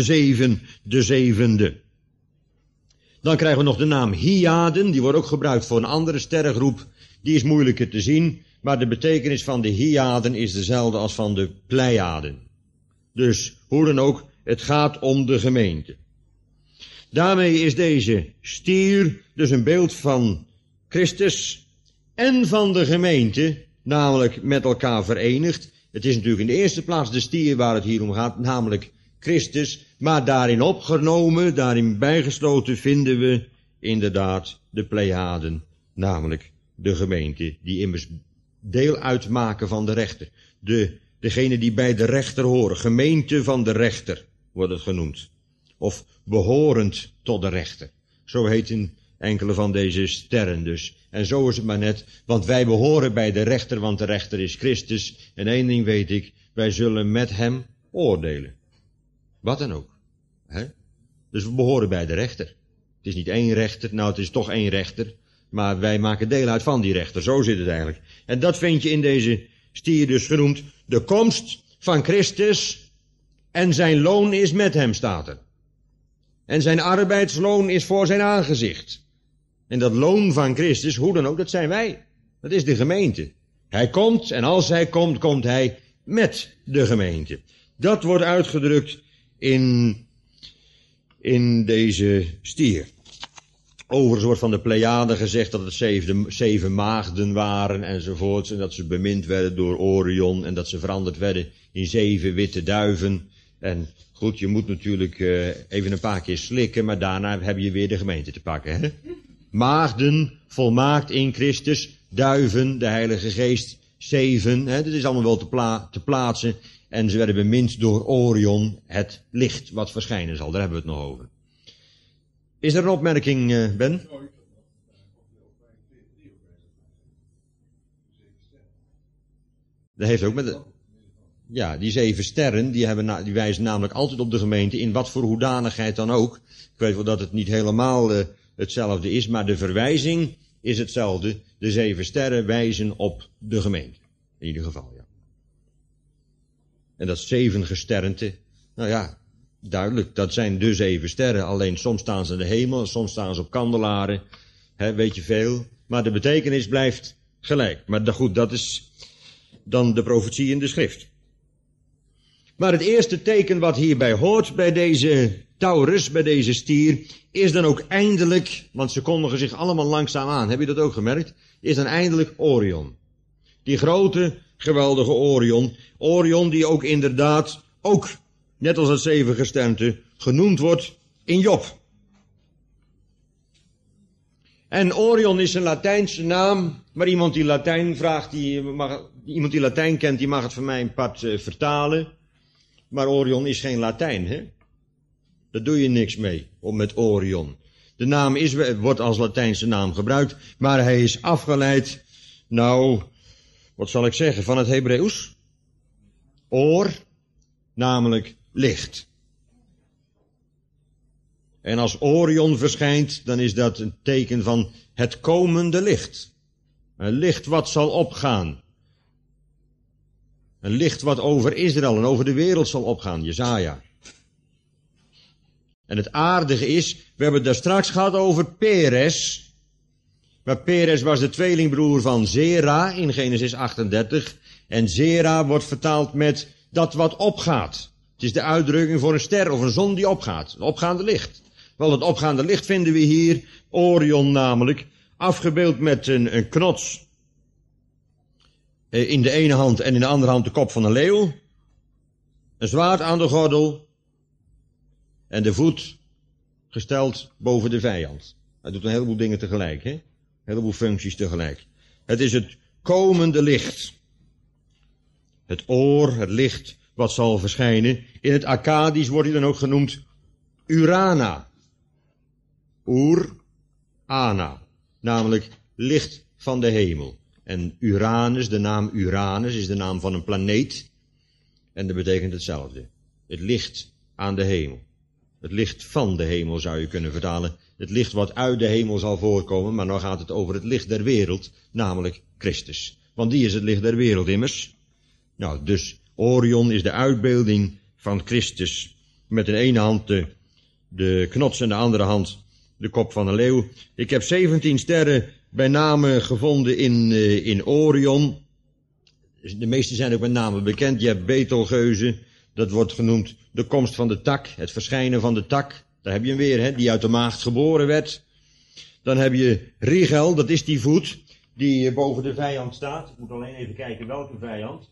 De zevende. Dan krijgen we nog de naam Hyaden, die wordt ook gebruikt voor een andere sterrengroep, die is moeilijker te zien, maar de betekenis van de Hyaden is dezelfde als van de Pleiaden. Dus, hoe dan ook, het gaat om de gemeente. Daarmee is deze stier dus een beeld van Christus en van de gemeente, namelijk met elkaar verenigd. Het is natuurlijk in de eerste plaats de stier waar het hier om gaat, namelijk Christus, maar daarin opgenomen, daarin bijgesloten vinden we inderdaad de Pleiaden, namelijk de gemeente, die immers deel uitmaken van de rechter. Degene die bij de rechter horen, gemeente van de rechter wordt het genoemd. Of behorend tot de rechter. Zo heten enkele van deze sterren dus. En zo is het maar net, want wij behoren bij de rechter, want de rechter is Christus. En één ding weet ik, wij zullen met hem oordelen. Wat dan ook. Hè? Dus we behoren bij de rechter. Het is niet één rechter, nou het is toch één rechter, maar wij maken deel uit van die rechter. Zo zit het eigenlijk. En dat vind je in deze stier dus genoemd, de komst van Christus en zijn loon is met hem, staat er. En zijn arbeidsloon is voor zijn aangezicht. En dat loon van Christus, hoe dan ook, dat zijn wij. Dat is de gemeente. Hij komt en als hij komt, komt hij met de gemeente. Dat wordt uitgedrukt in deze stier. Overigens wordt van de Pleiaden gezegd dat het 7 maagden waren enzovoorts. En dat ze bemind werden door Orion en dat ze veranderd werden in 7 witte duiven. En goed, je moet natuurlijk even een paar keer slikken, maar daarna heb je weer de gemeente te pakken. Hè? Maagden, volmaakt in Christus, duiven, de Heilige Geest, 7. Hè? Dat is allemaal wel te plaatsen. En ze werden bemind door Orion, het licht wat verschijnen zal. Daar hebben we het nog over. Is er een opmerking, Ben? Dat heeft ook met de... Ja, die 7 sterren, die wijzen namelijk altijd op de gemeente, in wat voor hoedanigheid dan ook. Ik weet wel dat het niet helemaal hetzelfde is, maar de verwijzing is hetzelfde. De 7 sterren wijzen op de gemeente. In ieder geval, ja. En dat 7 gesternte, nou ja, duidelijk, dat zijn de 7 sterren. Alleen soms staan ze in de hemel, soms staan ze op kandelaren. Weet je veel. Maar de betekenis blijft gelijk. Maar goed, dat is dan de profetie in de schrift. Maar het eerste teken wat hierbij hoort, bij deze Taurus, bij deze stier, is dan ook eindelijk, want ze kondigen zich allemaal langzaam aan, heb je dat ook gemerkt, is dan eindelijk Orion. Die grote, geweldige Orion. Orion die ook inderdaad, ook net als het 7 gesternte, genoemd wordt in Job. En Orion is een Latijnse naam, maar iemand die Latijn vraagt, iemand die Latijn kent, die mag het van mij een part vertalen. Maar Orion is geen Latijn, hè? Daar doe je niks mee, met Orion. De naam wordt als Latijnse naam gebruikt, maar hij is afgeleid, nou, wat zal ik zeggen, van het Hebreeuws? Oor, namelijk licht. En als Orion verschijnt, dan is dat een teken van het komende licht. Een licht wat zal opgaan. Een licht wat over Israël en over de wereld zal opgaan, Jesaja. En het aardige is, we hebben het daar straks gehad over Peres. Maar Peres was de tweelingbroer van Zera in Genesis 38. En Zera wordt vertaald met dat wat opgaat. Het is de uitdrukking voor een ster of een zon die opgaat. Een opgaande licht. Wel, het opgaande licht vinden we hier, Orion namelijk, afgebeeld met een knots in de ene hand en in de andere hand de kop van een leeuw. Een zwaard aan de gordel en de voet gesteld boven de vijand. Hij doet een heleboel dingen tegelijk, hè? Een heleboel functies tegelijk. Het is het komende licht. Het oor, het licht wat zal verschijnen. In het Akkadisch wordt hij dan ook genoemd Urana. Ur-ana. Namelijk licht van de hemel. En Uranus, de naam Uranus, is de naam van een planeet. En dat betekent hetzelfde. Het licht aan de hemel. Het licht van de hemel zou je kunnen vertalen. Het licht wat uit de hemel zal voorkomen, maar nou gaat het over het licht der wereld, namelijk Christus. Want die is het licht der wereld immers. Nou, dus Orion is de uitbeelding van Christus. Met in de ene hand de knots en de andere hand de kop van een leeuw. Ik heb 17 sterren bij name gevonden in Orion. De meeste zijn ook met name bekend. Je hebt Betelgeuze, dat wordt genoemd de komst van de tak, het verschijnen van de tak. Daar heb je hem weer, hè, die uit de maagd geboren werd. Dan heb je Rigel, dat is die voet die boven de vijand staat. Ik moet alleen even kijken welke vijand.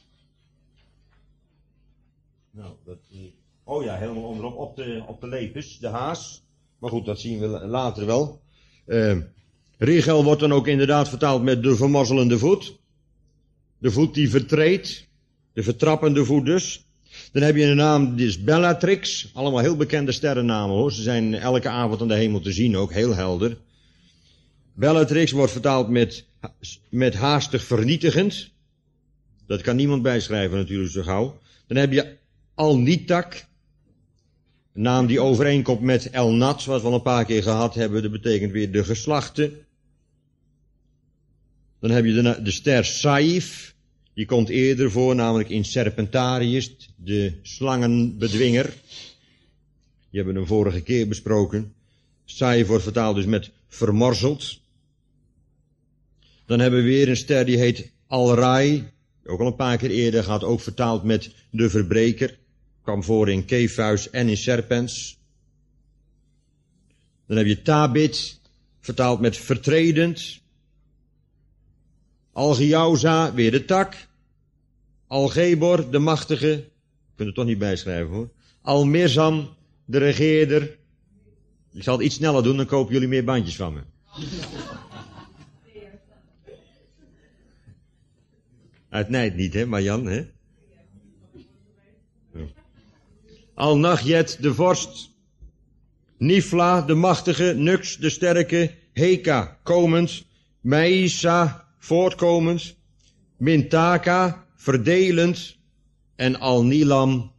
Nou, oh ja, helemaal onderop, op de lepus, de haas. Maar goed, dat zien we later wel. Rigel wordt dan ook inderdaad vertaald met de vermazzelende voet. De voet die vertreedt, de vertrappende voet dus. Dan heb je een naam, die is Bellatrix. Allemaal heel bekende sterrennamen hoor. Ze zijn elke avond aan de hemel te zien, ook heel helder. Bellatrix wordt vertaald met haastig vernietigend. Dat kan niemand bijschrijven natuurlijk zo gauw. Dan heb je Alnitak. Een naam die overeenkomt met Elnat, wat we al een paar keer gehad hebben. Dat betekent weer de geslachten. Dan heb je de ster Saïf. Die komt eerder voor, namelijk in Serpentarius, de slangenbedwinger. Die hebben we een vorige keer besproken. Saïf wordt vertaald dus met vermorzeld. Dan hebben we weer een ster die heet Al-Rai. Ook al een paar keer eerder gehad, ook vertaald met de verbreker. Kwam voor in Kephus en in Serpens. Dan heb je Tabit, vertaald met vertredend. Algiauza, weer de tak. Algebor, de machtige. Je kunt het toch niet bijschrijven hoor. Almirzam, de regeerder. Ik zal het iets sneller doen, dan kopen jullie meer bandjes van me. Uit nijd niet, hè, Marjan, hè? Al-Nachjet, de vorst. Nifla, de machtige. Nux, de sterke. Heka, komend. Maïsa, voortkomend. Mintaka, verdelend. En Al-Nilam,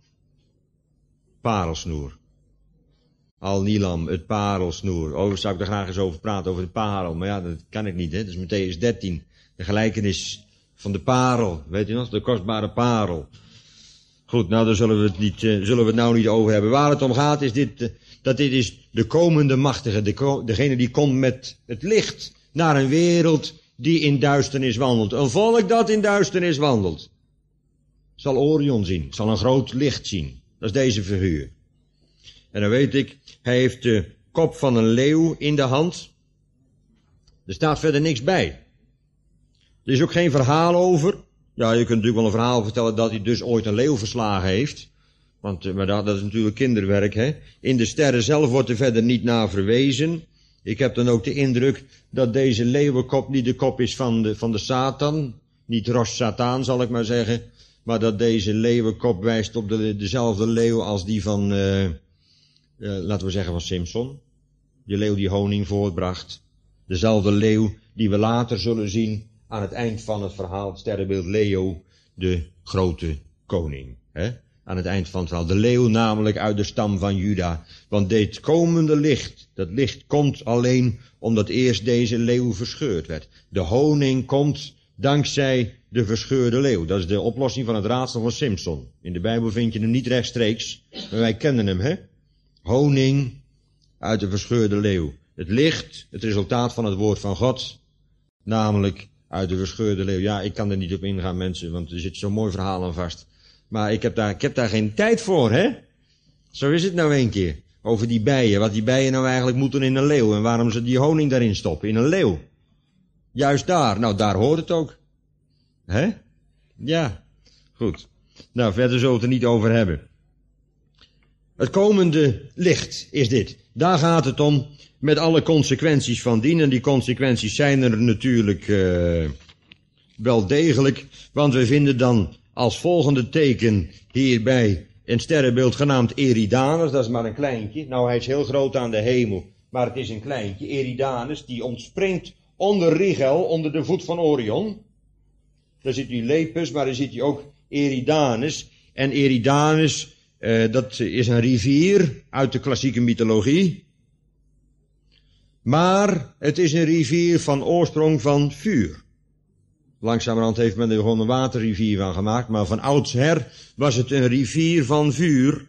parelsnoer. Al-Nilam, het parelsnoer. Oh, daar zou ik er graag eens over praten, over de parel. Maar ja, dat kan ik niet, hè. Dat is Mattheüs 13. De gelijkenis van de parel. Weet u nog? De kostbare parel. Goed, nou, daar zullen we het nou niet over hebben. Waar het om gaat is dat dit is de komende machtige. Degene die komt met het licht naar een wereld die in duisternis wandelt. Een volk dat in duisternis wandelt. Zal Orion zien. Zal een groot licht zien. Dat is deze figuur. En dan weet ik, hij heeft de kop van een leeuw in de hand. Er staat verder niks bij. Er is ook geen verhaal over. Ja, je kunt natuurlijk wel een verhaal vertellen dat hij dus ooit een leeuw verslagen heeft. Maar dat is natuurlijk kinderwerk, hè. In de sterren zelf wordt er verder niet naar verwezen. Ik heb dan ook de indruk dat deze leeuwenkop niet de kop is van de Satan. Niet Rosh Satan, zal ik maar zeggen. Maar dat deze leeuwenkop wijst op dezelfde leeuw als die van, laten we zeggen van Simson. Die leeuw die honing voortbracht. Dezelfde leeuw die we later zullen zien aan het eind van het verhaal, het sterrenbeeld Leo, de grote koning. Hè? Aan het eind van het verhaal. De leeuw namelijk uit de stam van Juda. Want dit komende licht, dat licht komt alleen omdat eerst deze leeuw verscheurd werd. De honing komt dankzij de verscheurde leeuw. Dat is de oplossing van het raadsel van Simson. In de Bijbel vind je hem niet rechtstreeks, maar wij kennen hem, hè? Honing uit de verscheurde leeuw. Het licht, het resultaat van het woord van God, namelijk uit de verscheurde leeuw. Ja, ik kan er niet op ingaan, mensen, want er zit zo'n mooi verhaal aan vast. Maar ik heb daar geen tijd voor, hè? Zo is het nou een keer. Over die bijen, wat die bijen nou eigenlijk moeten in een leeuw. En waarom ze die honing daarin stoppen, in een leeuw. Juist daar, nou daar hoort het ook. Hè? Ja, goed. Nou, verder zullen we het er niet over hebben. Het komende licht is dit. Daar gaat het om, met alle consequenties van dien. En die consequenties zijn er natuurlijk wel degelijk. Want we vinden dan als volgende teken hierbij een sterrenbeeld genaamd Eridanus. Dat is maar een kleintje. Nou, hij is heel groot aan de hemel, maar het is een kleintje. Eridanus, die ontspringt onder Rigel, onder de voet van Orion. Daar zit u Lepus, maar daar zit u ook Eridanus. En Eridanus, dat is een rivier uit de klassieke mythologie. Maar het is een rivier van oorsprong van vuur. Langzamerhand heeft men er gewoon een waterrivier van gemaakt, maar van oudsher was het een rivier van vuur.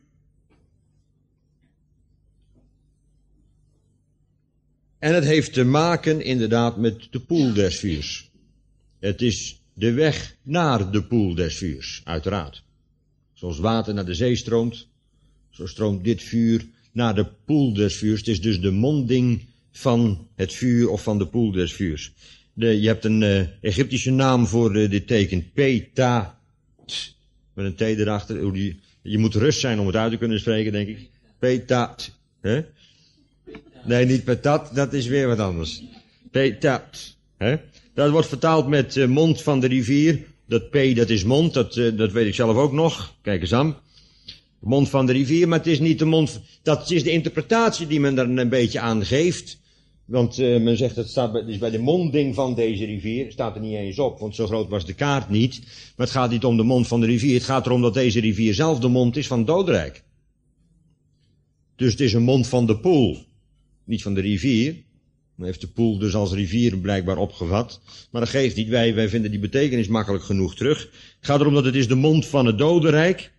En het heeft te maken inderdaad met de poel des vuurs. Het is de weg naar de poel des vuurs, uiteraard. Zoals water naar de zee stroomt, zo stroomt dit vuur naar de poel des vuurs. Het is dus de monding van het vuur of van de poel des vuurs. Je hebt een Egyptische naam voor dit teken, Petat, met een T erachter. Je moet rust zijn om het uit te kunnen spreken, denk ik. Petat, hè? Nee, niet patat, dat is weer wat anders. Petat, hè? Dat wordt vertaald met mond van de rivier. Dat P, dat is mond, dat weet ik zelf ook nog. Kijk eens aan. Mond van de rivier, maar het is niet de mond. Dat is de interpretatie die men daar een beetje aan geeft. Want men zegt het staat bij de monding van deze rivier. Staat er niet eens op, want zo groot was de kaart niet. Maar het gaat niet om de mond van de rivier. Het gaat erom dat deze rivier zelf de mond is van het dodenrijk. Dus het is een mond van de poel. Niet van de rivier. Dan heeft de poel dus als rivier blijkbaar opgevat. Maar dat geeft niet. Wij vinden die betekenis makkelijk genoeg terug. Het gaat erom dat het is de mond van het dodenrijk.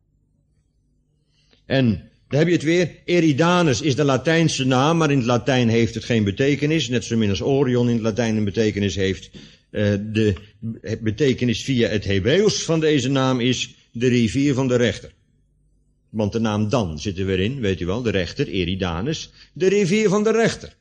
En dan heb je het weer. Eridanus is de Latijnse naam, maar in het Latijn heeft het geen betekenis. Net zo min als Orion in het Latijn een betekenis heeft. De betekenis via het Hebreeuws van deze naam is de rivier van de rechter. Want de naam Dan zit er weer in, weet u wel, de rechter, Eridanus, de rivier van de rechter.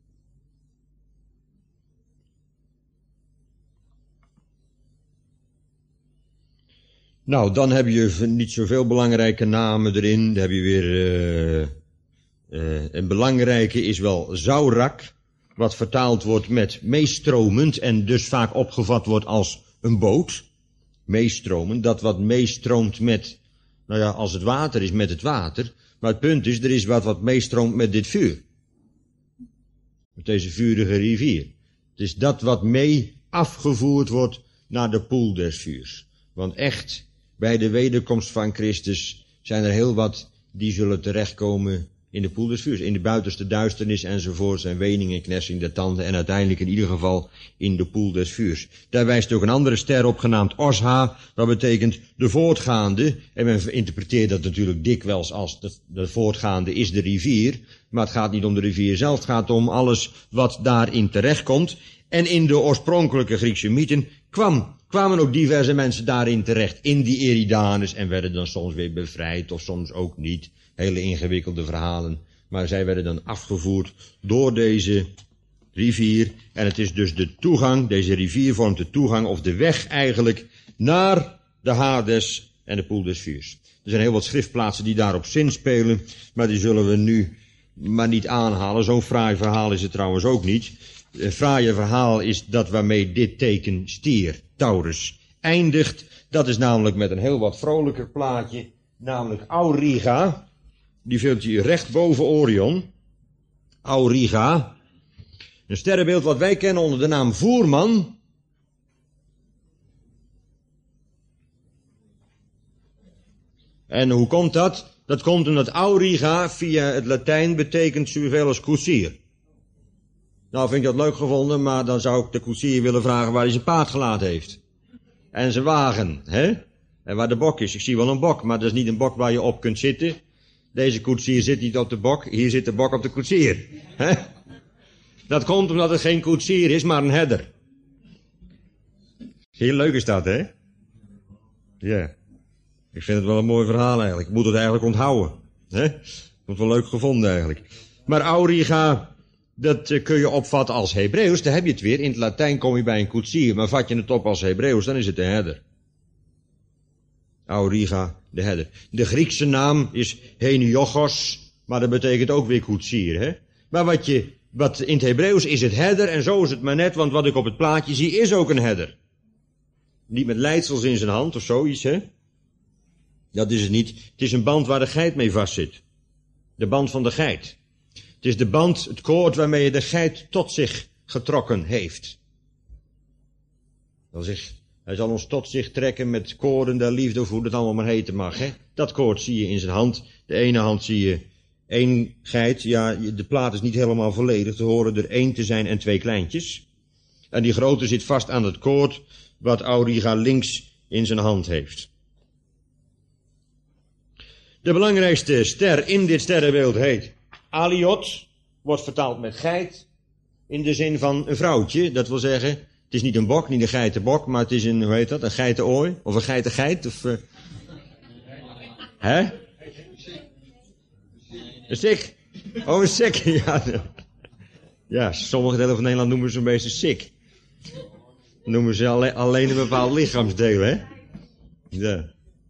Nou, dan heb je niet zoveel belangrijke namen erin. Dan heb je weer, een belangrijke is wel Zaurak, wat vertaald wordt met meestromend en dus vaak opgevat wordt als een boot. Meestromend, dat wat meestroomt met, nou ja, als het water is met het water. Maar het punt is, er is wat meestroomt met dit vuur. Met deze vurige rivier. Het is dat wat mee afgevoerd wordt naar de poel des vuurs. Want echt, bij de wederkomst van Christus zijn er heel wat die zullen terechtkomen in de poel des vuurs. In de buitenste duisternis enzovoorts en wening en knersing der tanden en uiteindelijk in ieder geval in de poel des vuurs. Daar wijst ook een andere ster op genaamd Osha. Dat betekent de voortgaande. En men interpreteert dat natuurlijk dikwijls als de voortgaande is de rivier. Maar het gaat niet om de rivier zelf. Het gaat om alles wat daarin terechtkomt. En in de oorspronkelijke Griekse mythen kwamen ook diverse mensen daarin terecht, in die Eridanus, en werden dan soms weer bevrijd, of soms ook niet. Hele ingewikkelde verhalen. Maar zij werden dan afgevoerd door deze rivier. En het is dus de toegang, deze rivier vormt de toegang, of de weg eigenlijk, naar de Hades en de poel des vuurs. Er zijn heel wat schriftplaatsen die daarop zinspelen, maar die zullen we nu maar niet aanhalen. Zo'n fraai verhaal is het trouwens ook niet. Het fraaie verhaal is dat waarmee dit teken stier, Taurus, eindigt. Dat is namelijk met een heel wat vrolijker plaatje, namelijk Auriga. Die vindt u recht boven Orion. Auriga. Een sterrenbeeld wat wij kennen onder de naam Voerman. En hoe komt dat? Dat komt omdat Auriga via het Latijn betekent zoveel als koetsier. Nou vind ik dat leuk gevonden, maar dan zou ik de koetsier willen vragen waar hij zijn paard gelaten heeft. En zijn wagen, hè? En waar de bok is. Ik zie wel een bok, maar dat is niet een bok waar je op kunt zitten. Deze koetsier zit niet op de bok, hier zit de bok op de koetsier. Hè? Dat komt omdat het geen koetsier is, maar een herder. Heel leuk is dat, hè? Ja. Ik vind het wel een mooi verhaal eigenlijk. Ik moet het eigenlijk onthouden. Hè? Ik vond het wel leuk gevonden eigenlijk. Maar auriga, dat kun je opvatten als Hebreeuws. Daar heb je het weer. In het Latijn kom je bij een koetsier. Maar vat je het op als Hebreeuws, dan is het de herder. Auriga, de herder. De Griekse naam is Heniogos. Maar dat betekent ook weer koetsier. Hè? Maar wat in het Hebreeuws is het herder. En zo is het maar net. Want wat ik op het plaatje zie is ook een herder. Niet met leidsels in zijn hand of zoiets, hè. Dat is het niet. Het is een band waar de geit mee vastzit. De band van de geit. Het is de band, het koord waarmee je de geit tot zich getrokken heeft. Hij zal ons tot zich trekken met koorden der liefde, of hoe het allemaal maar heten mag, hè. Dat koord zie je in zijn hand. De ene hand zie je 1 geit. Ja, de plaat is niet helemaal volledig. Er horen er 1 te zijn en 2 kleintjes. En die grote zit vast aan het koord wat auriga links in zijn hand heeft. De belangrijkste ster in dit sterrenbeeld heet Aliot, wordt vertaald met geit, in de zin van een vrouwtje. Dat wil zeggen, het is niet een bok, niet een geitenbok, maar het is een, hoe heet dat, een geitenooi, of een geitengeit, of... Hè? Een sik. Oh, een sik, ja. Ja, sommige delen van Nederland noemen ze een beetje sik. Noemen ze alleen een bepaald lichaamsdeel, hè? Ja.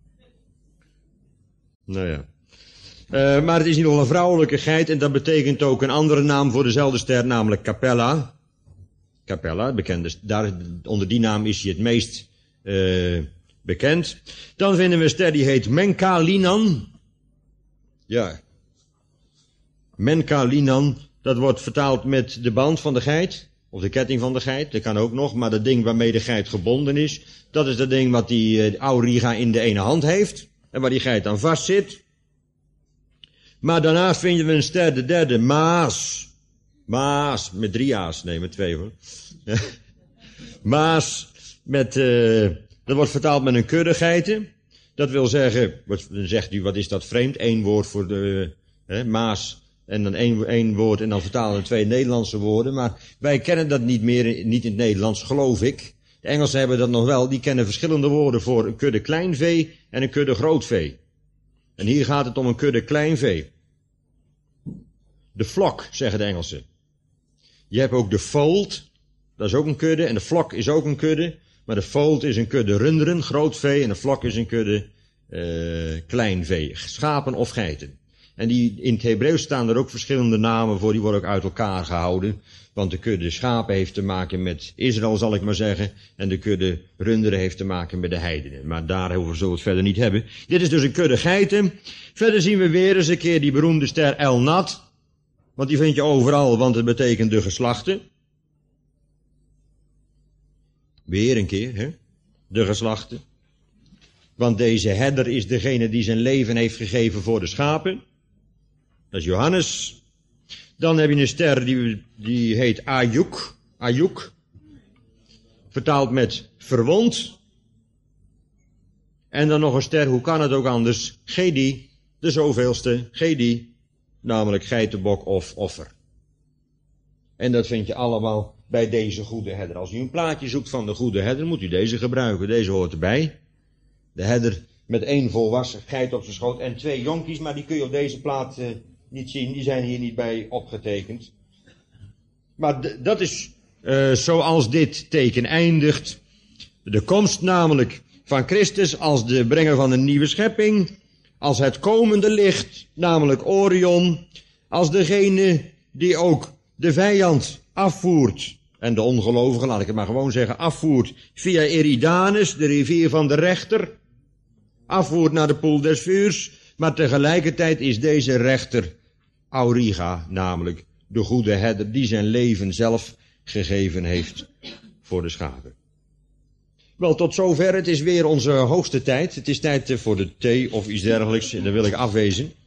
Nou ja. Maar het is in ieder geval een vrouwelijke geit en dat betekent ook een andere naam voor dezelfde ster, namelijk Capella. Capella, bekende, onder die naam is hij het meest bekend. Dan vinden we een ster die heet Menkalinan. Ja. Menkalinan, dat wordt vertaald met de band van de geit. Of de ketting van de geit, dat kan ook nog. Maar dat ding waarmee de geit gebonden is, dat is dat ding wat die auriga in de ene hand heeft. En waar die geit aan vast zit. Maar daarnaast vinden we een ster, de derde, Maas. Maas, met 3 A's. Nee, met 2 hoor. Maas, dat wordt vertaald met een kudde geiten. Dat wil zeggen, dan zegt u, wat is dat vreemd? 1 woord voor de Maas. En dan 1 woord en dan vertalen we 2 Nederlandse woorden. Maar wij kennen dat niet meer, niet in het Nederlands, geloof ik. De Engelsen hebben dat nog wel. Die kennen verschillende woorden voor een kudde klein vee en een kudde groot vee. En hier gaat het om een kudde klein vee. De flock, zeggen de Engelsen. Je hebt ook de fold. Dat is ook een kudde. En de flock is ook een kudde. Maar de fold is een kudde runderen, groot vee. En de flock is een kudde klein vee. Schapen of geiten. En in het Hebreeuws staan er ook verschillende namen voor, die worden ook uit elkaar gehouden. Want de kudde schapen heeft te maken met Israël, zal ik maar zeggen. En de kudde runderen heeft te maken met de heidenen. Maar daarover zullen we het verder niet hebben. Dit is dus een kudde geiten. Verder zien we weer eens een keer die beroemde ster El Nat. Want die vind je overal, want het betekent de geslachten. Weer een keer, hè? De geslachten. Want deze herder is degene die zijn leven heeft gegeven voor de schapen. Dat is Johannes. Dan heb je een ster die heet Ayuk. Ayuk. Vertaald met verwond. En dan nog een ster, hoe kan het ook anders? Gedi, de zoveelste. Gedi, namelijk geitenbok of offer. En dat vind je allemaal bij deze goede herder. Als u een plaatje zoekt van de goede herder, moet u deze gebruiken. Deze hoort erbij. De herder met 1 volwassen geit op zijn schoot en 2 jonkies, maar die kun je op deze plaat niet zien. Die zijn hier niet bij opgetekend. Maar dat is zoals dit teken eindigt. De komst namelijk van Christus als de brenger van een nieuwe schepping. Als het komende licht, namelijk Orion. Als degene die ook de vijand afvoert. En de ongelovigen, laat ik het maar gewoon zeggen, afvoert via Eridanus, de rivier van de rechter. Afvoert naar de poel des vuurs. Maar tegelijkertijd is deze rechter Auriga, namelijk de goede herder die zijn leven zelf gegeven heeft voor de schapen. Wel, tot zover. Het is weer onze hoogste tijd. Het is tijd voor de thee of iets dergelijks. En dan wil ik afwezen.